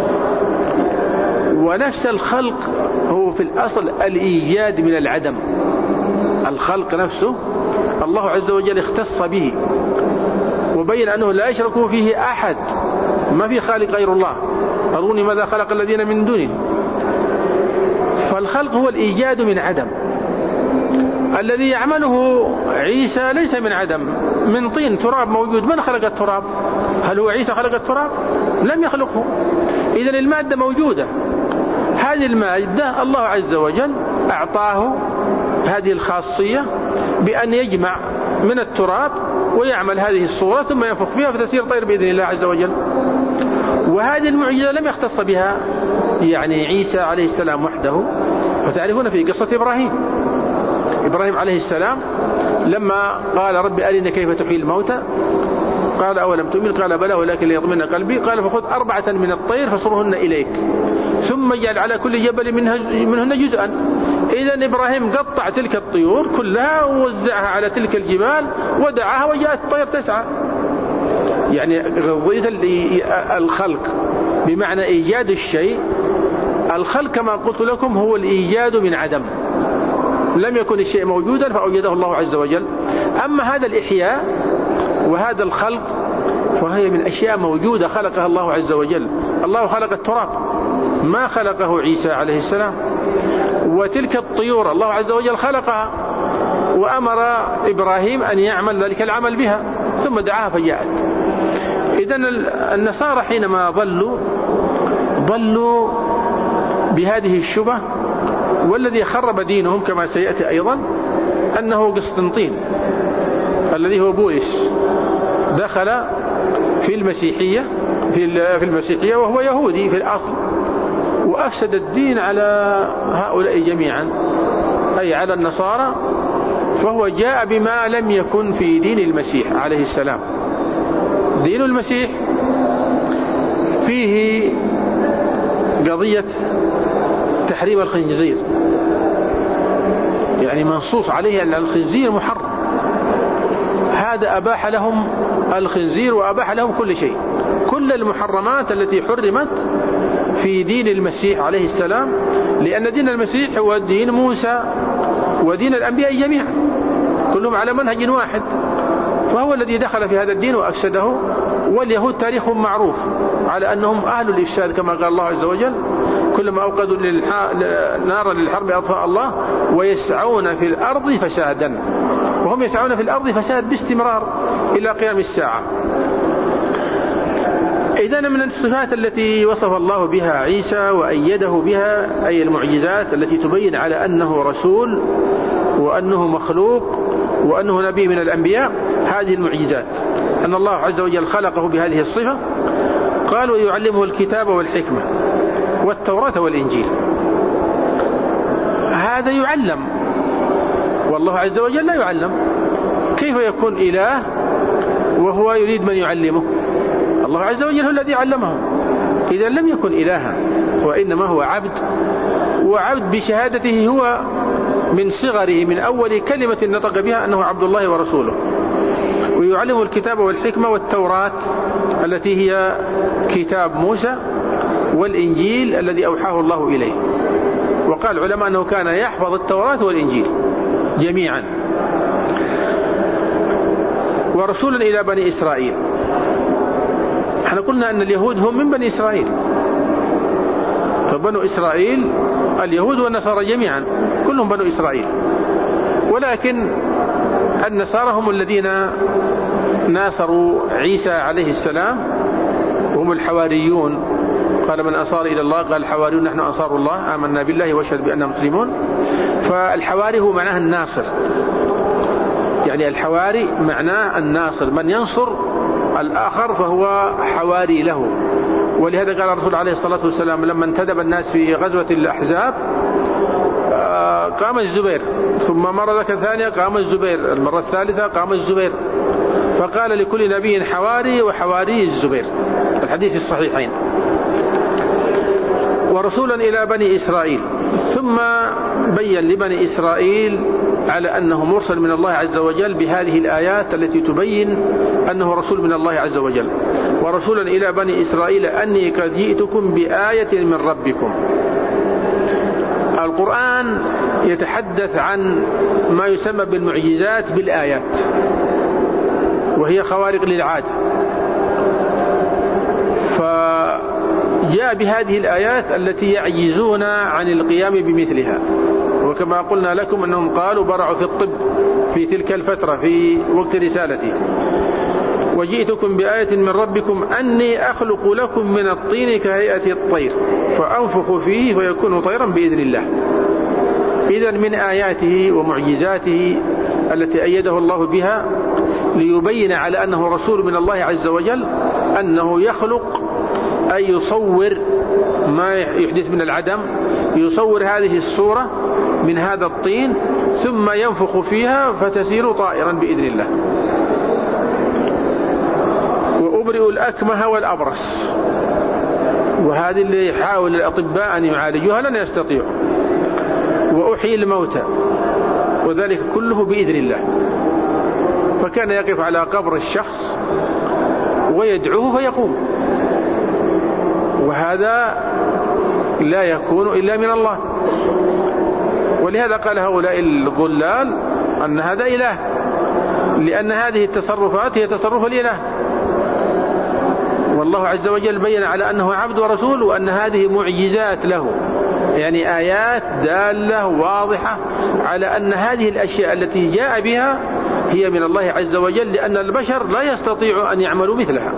ونفس الخلق هو في الأصل الإيجاد من العدم. الخلق نفسه الله عز وجل اختص به وبين أنه لا يشرك فيه أحد، ما في خالق غير الله، أروني ماذا خلق الذين من دونه. فالخلق هو الإيجاد من عدم. الذي يعمله عيسى ليس من عدم، من طين تراب موجود. من خلق التراب؟ هل هو عيسى خلق التراب؟ لم يخلقه. إذن المادة موجودة، هذه المادة الله عز وجل أعطاه هذه الخاصية بأن يجمع من التراب ويعمل هذه الصورة ثم ينفخ فيها فتسير طير بإذن الله عز وجل. وهذه المعجزة لم يختص بها يعني عيسى عليه السلام وحده. فتعرفون في قصة إبراهيم إبراهيم عليه السلام لما قال رب أرني كيف تحيي الموتى، قال أولم تؤمن؟ قال بلى ولكن ليطمئن قلبي. قال فخذ أربعة من الطير فصرهن إليك ثم اجعل على كل جبل منهن جزءا. إذن إبراهيم قطع تلك الطيور كلها ووزعها على تلك الجبال ودعاها وجاءت الطير تسعى. يعني غضية الخلق بمعنى إيجاد الشيء. الخلق كما قلت لكم هو الإيجاد من عدم، لم يكن الشيء موجودا فأوجده الله عز وجل. أما هذا الإحياء وهذا الخلق فهي من أشياء موجودة خلقها الله عز وجل. الله خلق التراب ما خلقه عيسى عليه السلام، وتلك الطيور الله عز وجل خلقها وأمر إبراهيم أن يعمل ذلك العمل بها ثم دعاها فجاءت. إذن النصارى حينما ضلوا ضلوا بهذه الشبهة، والذي خرب دينهم كما سيأتي أيضا أنه قسطنطين الذي هو بولس دخل في المسيحية في المسيحية وهو يهودي في الأصل، وأفسد الدين على هؤلاء جميعا أي على النصارى، فهو جاء بما لم يكن في دين المسيح عليه السلام. دين المسيح فيه قضية تحريم الخنزير، يعني منصوص عليه أن الخنزير محرم. هذا أباح لهم الخنزير وأباح لهم كل شيء، كل المحرمات التي حرمت في دين المسيح عليه السلام، لأن دين المسيح هو دين موسى ودين الأنبياء جميعا، كلهم على منهج واحد، فهو الذي دخل في هذا الدين وأفسده. واليهود تاريخهم معروف على أنهم أهل الإفساد، كما قال الله عز وجل: كلما أوقدوا نارا للحرب أطفأ الله ويسعون في الأرض فسادا. وهم يسعون في الأرض فساد باستمرار إلى قيام الساعة. إذن من الصفات التي وصف الله بها عيسى وأيده بها، أي المعجزات التي تبين على أنه رسول وأنه مخلوق وأنه نبي من الأنبياء، هذه المعجزات أن الله عز وجل خلقه بهذه الصفة. قال: ويعلمه الكتاب والحكمة والتوراة والإنجيل. هذا يعلم، والله عز وجل لا يعلم. كيف يكون إله وهو يريد من يعلمه؟ الله عز وجل هو الذي علمه، إذا لم يكن إلها، وإنما هو عبد، وعبد بشهادته هو من صغره، من أول كلمة نطق بها أنه عبد الله ورسوله. ويعلمه الكتاب والحكمة والتوراة التي هي كتاب موسى، والإنجيل الذي أوحاه الله إليه. وقال العلماء أنه كان يحفظ التوراة والإنجيل جميعا. ورسولا إلى بني إسرائيل. احنا قلنا أن اليهود هم من بني إسرائيل، فبنو إسرائيل اليهود والنصارى جميعا كلهم بنو إسرائيل، ولكن النصارى هم الذين ناصروا عيسى عليه السلام، وهم الحواريون. قال: من أنصار إلى الله؟ قال: الحواريون نحن أنصار الله، آمنا بالله واشهد بأننا مسلمون. فالحواري هو معناه الناصر، يعني الحواري معناه الناصر، من ينصر الآخر فهو حواري له. ولهذا قال الرسول عليه الصلاة والسلام لما انتدب الناس في غزوة الأحزاب: قام الزبير، ثم مرة ثانية قام الزبير، المرة الثالثة قام الزبير، فقال: لكل نبي حواري وحواري الزبير، الحديث الصحيحين. ورسولا إلى بني إسرائيل، ثم بين لبني إسرائيل على أنه مرسل من الله عز وجل بهذه الآيات التي تبين أنه رسول من الله عز وجل. ورسولا إلى بني إسرائيل أني قد جئتكم بآية من ربكم. القرآن يتحدث عن ما يسمى بالمعجزات بالآيات، وهي خوارق للعادة، فجاء بهذه الآيات التي يعجزون عن القيام بمثلها. وكما قلنا لكم أنهم قالوا برعوا في الطب في تلك الفترة في وقت رسالتي: وجئتكم بآية من ربكم أني أخلق لكم من الطين كهيئة الطير فأنفخ فيه فيكون طيرا بإذن الله. إذن من آياته ومعجزاته التي أيده الله بها ليبين على أنه رسول من الله عز وجل أنه يخلق، أي يصور ما يحدث من العدم، يصور هذه الصورة من هذا الطين ثم ينفخ فيها فتسير طائرا بإذن الله. وأبرئ الأكمه والأبرص، وهذه اللي يحاول الأطباء أن يعالجوها لن يستطيعوا. وأحيي الموتى، وذلك كله بإذن الله. فكان يقف على قبر الشخص ويدعوه فيقوم، وهذا لا يكون إلا من الله. ولهذا قال هؤلاء الضلال أن هذا إله، لأن هذه التصرفات هي تصرف الإله. والله عز وجل بين على أنه عبد ورسول، وأن هذه معجزات له، يعني آيات دالة واضحة على أن هذه الأشياء التي جاء بها هي من الله عز وجل، لأن البشر لا يستطيع أن يعملوا مثلها.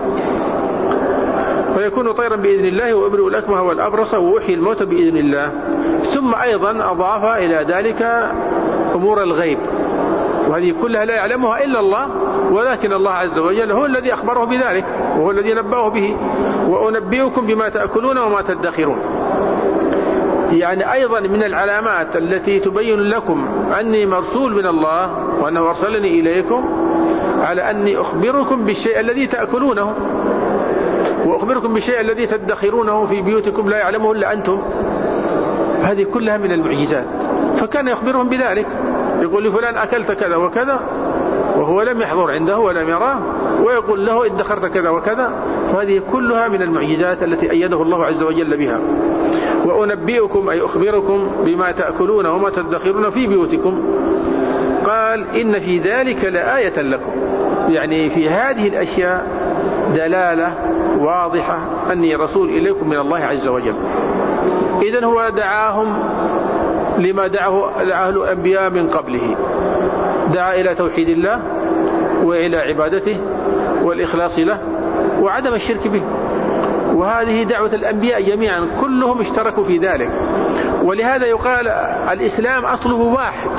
فيكون طيرا بإذن الله، وأبرئ الأكمه والأبرص، وأحيي الموت بإذن الله. ثم أيضا أضاف إلى ذلك أمور الغيب، وهذه كلها لا يعلمها إلا الله، ولكن الله عز وجل هو الذي أخبره بذلك، وهو الذي نبأه به: وأنبئكم بما تأكلون وما تدخرون. يعني أيضا من العلامات التي تبين لكم أني مرسول من الله وأنه أرسلني إليكم على أني أخبركم بالشيء الذي تأكلونه وأخبركم بالشيء الذي تدخرونه في بيوتكم لا يعلمه إلا أنتم. هذه كلها من المعجزات. فكان يخبرهم بذلك، يقول لفلان أكلت كذا وكذا وهو لم يحضر عنده ولم يراه، ويقول له ادخرت كذا وكذا. فهذه كلها من المعجزات التي أيده الله عز وجل بها. وأنبئكم أي أخبركم بما تأكلون وما تدخرون في بيوتكم. قال إن في ذلك لآية لكم، يعني في هذه الأشياء دلالة واضحة أني رسول إليكم من الله عز وجل. إذن هو دعاهم لما دعاه دعاه الأنبياء من قبله، دعا إلى توحيد الله وإلى عبادته والإخلاص له وعدم الشرك به. وهذه دعوة الأنبياء جميعا، كلهم اشتركوا في ذلك. ولهذا يقال الإسلام أصله واحد،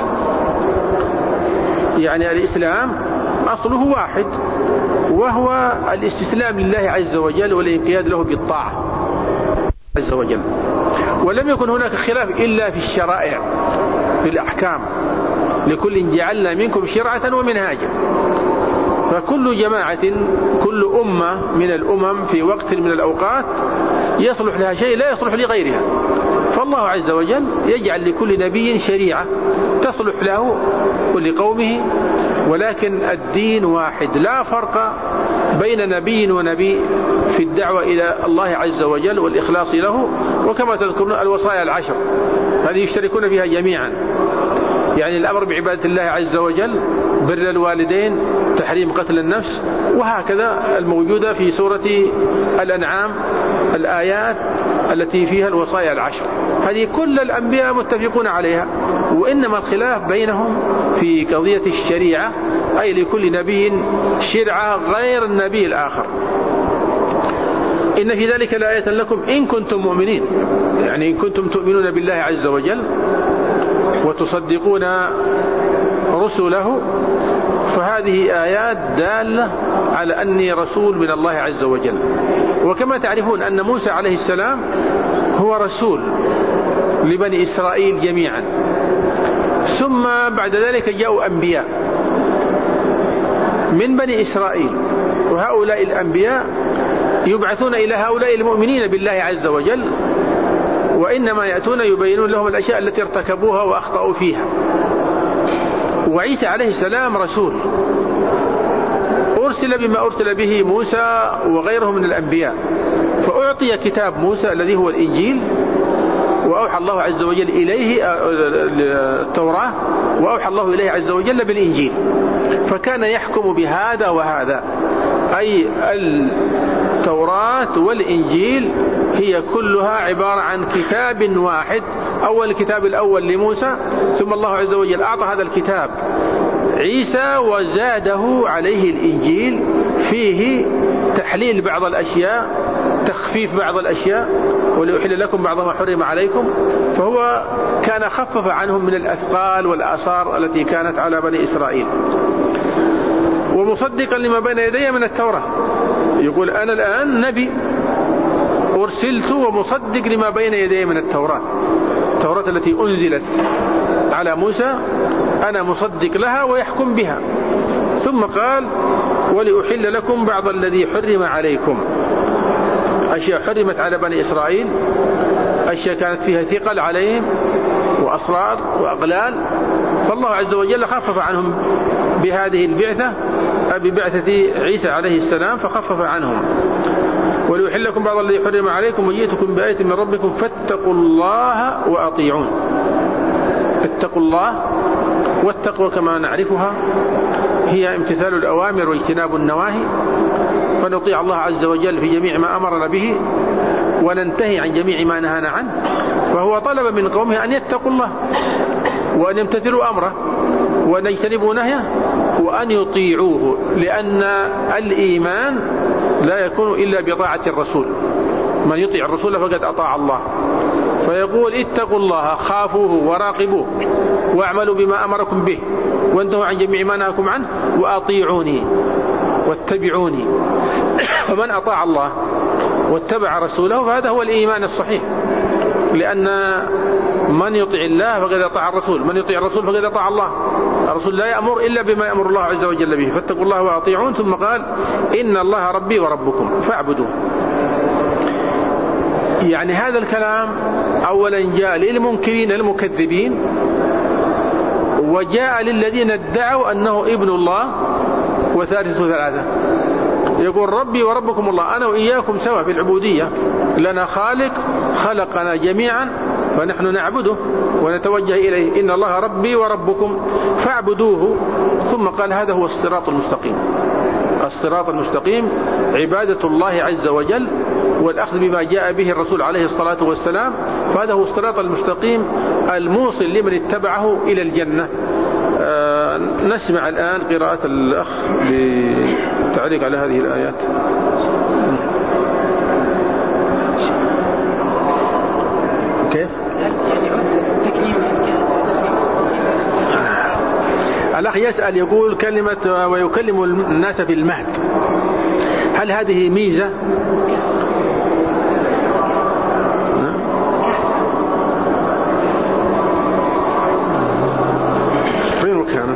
يعني الإسلام أصله واحد، وهو الاستسلام لله عز وجل والانقياد له بالطاعة عز وجل. ولم يكن هناك خلاف إلا في الشرائع، في الأحكام، لكل جعلنا منكم شرعة ومنهاجا. فكل جماعة كل أمة من الأمم في وقت من الأوقات يصلح لها شيء لا يصلح لغيرها، فالله عز وجل يجعل لكل نبي شريعة تصلح له ولقومه، ولكن الدين واحد، لا فرق بين نبي ونبي في الدعوة إلى الله عز وجل والإخلاص له. وكما تذكرون الوصايا العشر هذه يشتركون فيها جميعا، يعني الأمر بعبادة الله عز وجل، بر الوالدين، تحريم قتل النفس، وهكذا الموجودة في سورة الأنعام الآيات التي فيها الوصايا العشر. هذه كل الأنبياء متفقون عليها، وإنما الخلاف بينهم في قضية الشريعة، أي لكل نبي شرعة غير النبي الآخر. إن في ذلك لآية لكم إن كنتم مؤمنين، يعني إن كنتم تؤمنون بالله عز وجل وتصدقون رسله، فهذه آيات دالة على أني رسول من الله عز وجل. وكما تعرفون أن موسى عليه السلام هو رسول لبني إسرائيل جميعا، ثم بعد ذلك جاءوا أنبياء من بني إسرائيل، وهؤلاء الأنبياء يبعثون إلى هؤلاء المؤمنين بالله عز وجل، وإنما يأتون يبينون لهم الأشياء التي ارتكبوها وأخطأوا فيها. وعيسى عليه السلام رسول أرسل بما أرسل به موسى وغيره من الأنبياء، فأعطي كتاب موسى الذي هو الإنجيل، وأوحى الله عز وجل إليه التوراة، وأوحى الله إليه عز وجل بالإنجيل، فكان يحكم بهذا وهذا، أي التوراة والإنجيل هي كلها عبارة عن كتاب واحد. أول الكتاب الأول لموسى، ثم الله عز وجل أعطى هذا الكتاب عيسى وزاده عليه الإنجيل، فيه تحليل بعض الأشياء، تخفيف بعض الأشياء، ولأحل لكم بعض ما حرم عليكم. فهو كان خفف عنهم من الأثقال والآثار التي كانت على بني إسرائيل. ومصدقا لما بين يدي من التوراة، يقول أنا الآن نبي أرسلت ومصدق لما بين يدي من التوراة، التوراة التي أنزلت على موسى أنا مصدق لها ويحكم بها. ثم قال ولأحل لكم بعض الذي حرم عليكم، أشياء حرمت على بني إسرائيل، أشياء كانت فيها ثقل عليهم وأسرار وأغلال، فالله عز وجل خفف عنهم بهذه البعثة، ببعثة عيسى عليه السلام، فخفف عنهم. وليحل لكم بعض الذي حرم عليكم وجئتكم بآية من ربكم فاتقوا الله وأطيعون. اتقوا الله، والتقوى كما نعرفها هي امتثال الأوامر واجتناب النواهي، فنطيع الله عز وجل في جميع ما أمرنا به وننتهي عن جميع ما نهانا عنه. فهو طلب من قومه أن يتقوا الله وأن يمتثلوا أمره وأن يجتنبوا نهيه وأن يطيعوه، لأن الإيمان لا يكون إلا بطاعة الرسول، من يطيع الرسول فقد أطاع الله. فيقول اتقوا الله، خافوه وراقبوه، واعملوا بما أمركم به، وانتهوا عن جميع ما نهاكم عنه، وأطيعوني واتبعوني. فمن أطاع الله واتبع رسوله فهذا هو الإيمان الصحيح. لأن من يطيع الله فقد أطاع الرسول، من يطيع الرسول فقد أطاع الله. الرسول لا يأمر إلا بما يأمر الله عز وجل به، فاتقوا الله وأطيعون. ثم قال إن الله ربي وربكم فاعبدوه. يعني هذا الكلام أولا جاء للمنكرين المكذبين، وجاء للذين ادعوا أنه ابن الله وثالث ثلاثة. يقول ربي وربكم الله، أنا وإياكم سوا في العبودية، لنا خالق خلقنا جميعا فنحن نعبده ونتوجه إليه، إن الله ربي وربكم فاعبدوه. ثم قال هذا هو الصراط المستقيم. الصراط المستقيم عبادة الله عز وجل والأخذ بما جاء به الرسول عليه الصلاة والسلام، فهذا هو الصراط المستقيم الموصل لمن اتبعه إلى الجنة. آه نسمع الآن قراءة الأخ لتعليق على هذه الآيات. كيف؟ الأخ يسأل يقول كلمة ويكلم الناس في المهد، هل هذه ميزة؟ فين وكهلا؟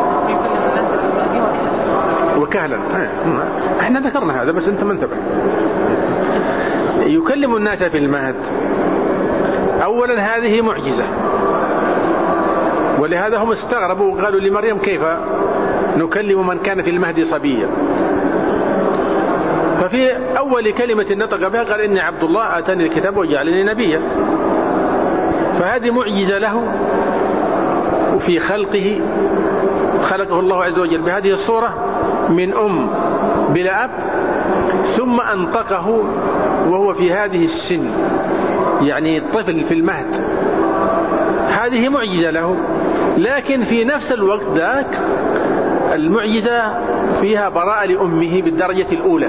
وكهلا احنا ذكرنا هذا بس انت ما انتبه. يكلم الناس في المهد، أولا هذه معجزة، ولهذا هم استغربوا وقالوا لمريم كيف نكلم من كان في المهد صبيا. ففي أول كلمة نطق بها قال إني عبد الله آتاني الكتاب وجعلني نبيا، فهذه معجزة له وفي خلقه، خلقه الله عز وجل بهذه الصورة من أم بلا أب، ثم أنطقه وهو في هذه السن، يعني طفل في المهد، هذه معجزة له. لكن في نفس الوقت ذاك المعجزة فيها براءة لأمه بالدرجة الأولى.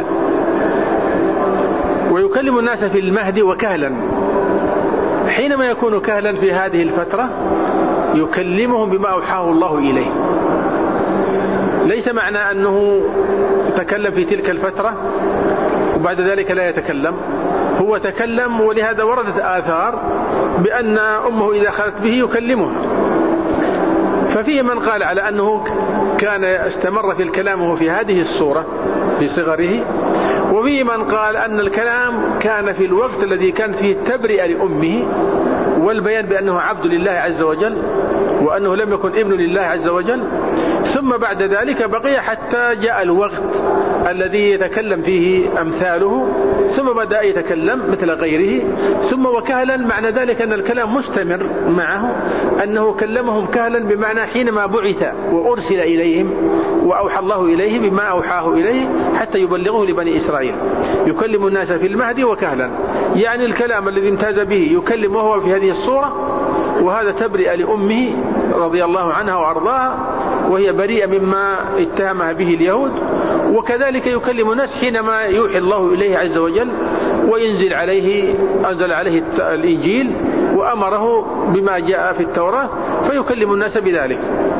ويكلم الناس في المهد وكهلا، حينما يكون كهلا في هذه الفترة يكلمهم بما أوحاه الله إليه. ليس معنى أنه تكلم في تلك الفترة وبعد ذلك لا يتكلم، هو تكلم، ولهذا وردت آثار بأن أمه إذا خلت به يكلمها. ففيه من قال على أنه كان استمر في الكلام وهو في هذه الصورة في صغره، وفيه من قال أن الكلام كان في الوقت الذي كان فيه التبرئة لأمه والبيان بأنه عبد لله عز وجل وأنه لم يكن ابن لله عز وجل، ثم بعد ذلك بقي حتى جاء الوقت الذي يتكلم فيه أمثاله، ثم بدأ يتكلم مثل غيره. ثم وكهلا معنى ذلك أن الكلام مستمر معه، أنه كلمهم كهلا بمعنى حينما بعث وأرسل إليهم وأوحى الله إليه بما أوحاه إليه حتى يبلغه لبني إسرائيل. يكلم الناس في المهد وكهلا، يعني الكلام الذي امتاز به يكلم وهو في هذه الصورة، وهذا تبرئة لأمه رضي الله عنها وأرضاها، وهي بريئة مما اتهمها به اليهود. وكذلك يكلم الناس حينما يوحي الله إليه عز وجل وينزل عليه، أنزل عليه الإنجيل وأمره بما جاء في التوراة فيكلم الناس بذلك.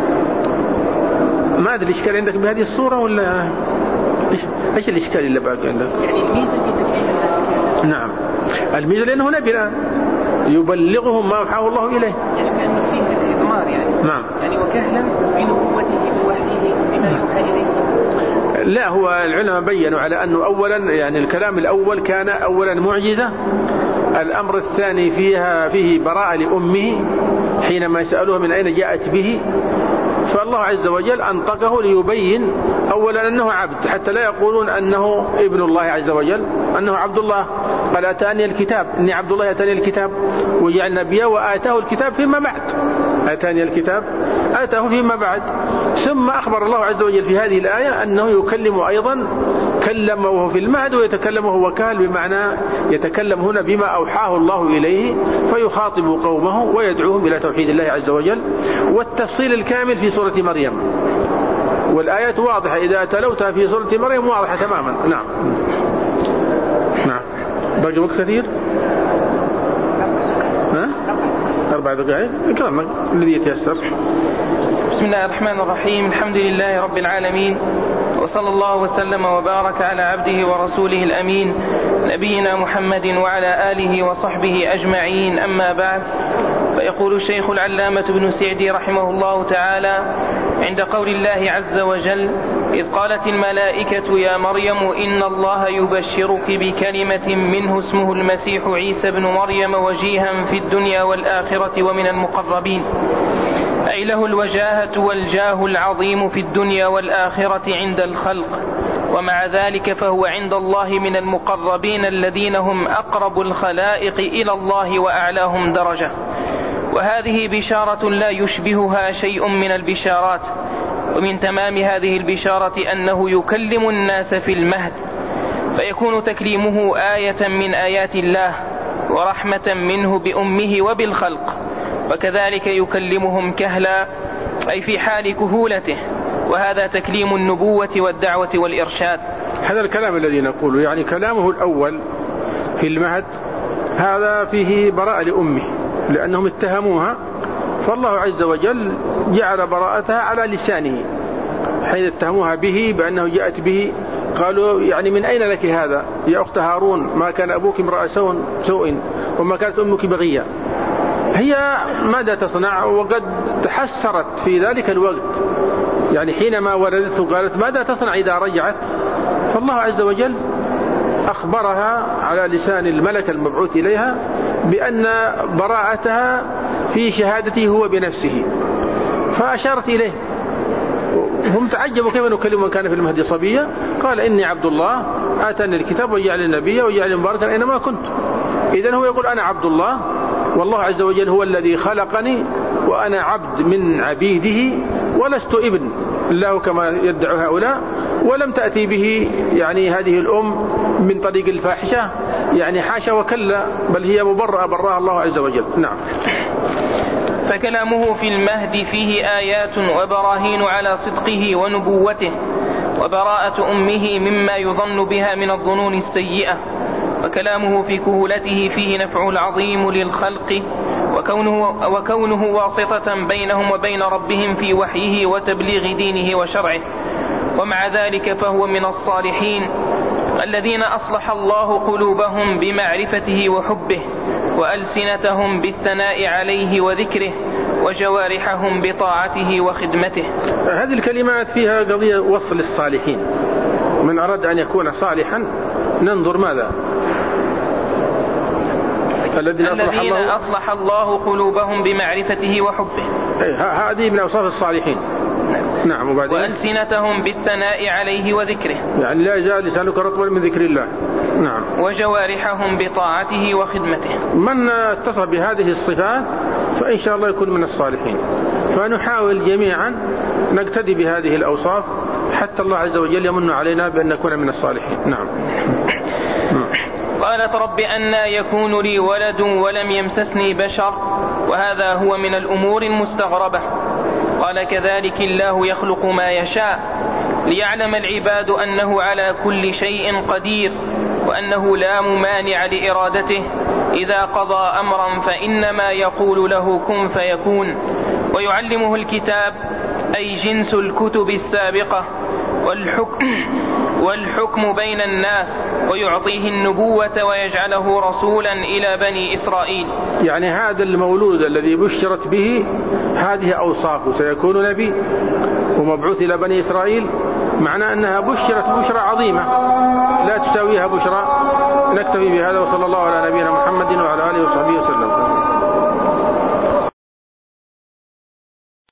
ما أدري الإشكال عندك بهذه الصورة ولا إيش الإشكال اللي باقي عندك؟
يعني الميزة في تكليم الناس.
نعم الميزة لأنه نبي الآن يبلغهم ما أوحاه الله إليه،
يعني كأنه فيه إضمار يعني.
نعم.
يعني وكهلا بنبوته بوحيه بما يوحى إليه.
لا، هو العلماء بيّنوا على أنه أولا يعني الكلام الأول كان أولا معجزة، الأمر الثاني فيها فيه براءة لأمه حينما يسألوها من أين جاءت به، فالله عز وجل أنطقه ليبين أولا أنه عبد، حتى لا يقولون أنه ابن الله عز وجل، أنه عبد الله. قال أتاني الكتاب، إني عبد الله أتاني الكتاب وجعل نبيا وآتاه الكتاب فيما بعد، أتاني الكتاب آتاه فيما بعد. ثم أخبر الله عز وجل في هذه الآية أنه يكلم أيضا، كلم وهو في المهد ويتكلم وهو كهل، بمعنى يتكلم هنا بما أوحاه الله إليه فيخاطب قومه ويدعوهم إلى توحيد الله عز وجل. والتفصيل الكامل في سورة مريم، والآيات واضحة إذا تلوتها في سورة مريم واضحة تماما. نعم نعم. باقي وقت كثير؟ ها؟ أربع دقائق كلامك الذي يتيسر.
بسم الله الرحمن الرحيم، الحمد لله رب العالمين، وصلى الله وسلم وبارك على عبده ورسوله الأمين نبينا محمد وعلى آله وصحبه أجمعين، أما بعد. فيقول الشيخ العلامة ابن سعدي رحمه الله تعالى عند قول الله عز وجل: إذ قالت الملائكة يا مريم إن الله يبشرك بكلمة منه اسمه المسيح عيسى بن مريم وجيها في الدنيا والآخرة ومن المقربين، أي له الوجاهة والجاه العظيم في الدنيا والآخرة عند الخلق، ومع ذلك فهو عند الله من المقربين الذين هم أقرب الخلائق إلى الله وأعلاهم درجة. وهذه بشارة لا يشبهها شيء من البشارات. ومن تمام هذه البشارة أنه يكلم الناس في المهد، فيكون تكليمه آية من آيات الله ورحمة منه بأمه وبالخلق، وكذلك يكلمهم كهلا أي في حال كهولته، وهذا تكليم النبوة والدعوة والإرشاد.
هذا الكلام الذي نقوله يعني كلامه الأول في المهد هذا فيه براءة لأمه لأنهم اتهموها، فالله عز وجل جعل براءتها على لسانه حين اتهموها به بأنه جاءت به. قالوا يعني من أين لك هذا يا أخت هارون؟ ما كان أبوك امرأ سوء وما كانت أمك بغية. هي ماذا تصنع؟ وقد تحسرت في ذلك الوقت، يعني حينما ولدته قالت ماذا تصنع إذا رجعت؟ فالله عز وجل أخبرها على لسان الملك المبعوث إليها بأن براءتها في شهادته هو بنفسه، فأشارت إليه. هم تعجبوا كيف نكلم من كان في المهد صبيا؟ قال إني عبد الله آتاني الكتاب وجعلني نبيا وجعلني مباركا أينما كنت. إذن هو يقول أنا عبد الله، والله عز وجل هو الذي خلقني وأنا عبد من عبيده ولست ابن الله كما يدعو هؤلاء. ولم تأتي به يعني هذه الأم من طريق الفاحشة، يعني حاشا وكلا، بل هي مبرأة براها الله عز وجل. نعم.
فكلامه في المهد فيه آيات وبراهين على صدقه ونبوته، وبراءة أمه مما يظن بها من الظنون السيئة. وكلامه في كهولته فيه نفع العظيم للخلق، وكونه, وكونه واسطة بينهم وبين ربهم في وحيه وتبليغ دينه وشرعه. ومع ذلك فهو من الصالحين الذين أصلح الله قلوبهم بمعرفته وحبه، وألسنتهم بالثناء عليه وذكره، وجوارحهم بطاعته وخدمته.
هذه الكلمات فيها قضية وصل الصالحين. من أراد أن يكون صالحا ننظر ماذا؟
الذين أصلح الله, أصلح الله قلوبهم بمعرفته وحبه،
هذه من أوصاف الصالحين. نعم. وبعدين
وألسنتهم بالثناء عليه وذكره،
يعني لا يزال لسانك رطبا من ذكر الله. نعم.
وجوارحهم بطاعته وخدمته.
من اتصف بهذه الصفات فإن شاء الله يكون من الصالحين. فنحاول جميعا نقتدي بهذه الأوصاف حتى الله عز وجل يمن علينا بأن نكون من الصالحين. نعم.
قالت رب أنى يكون لي ولد ولم يمسسني بشر، وهذا هو من الأمور المستغربة. قال كذلك الله يخلق ما يشاء ليعلم العباد أنه على كل شيء قدير، وأنه لا ممانع لإرادته، إذا قضى أمرا فإنما يقول له كن فيكون. ويعلمه الكتاب أي جنس الكتب السابقة والحكم, والحكم بين الناس، ويعطيه النبوة ويجعله رسولا إلى بني إسرائيل.
يعني هذا المولود الذي بشرت به هذه أوصافه، سيكون نبي ومبعوث إلى بني إسرائيل، معنى أنها بشرت بشرى عظيمة لا تساويها بشرى. نكتفي بهذا، وصلى الله على نبينا محمد وعلى آله وصحبه وسلم.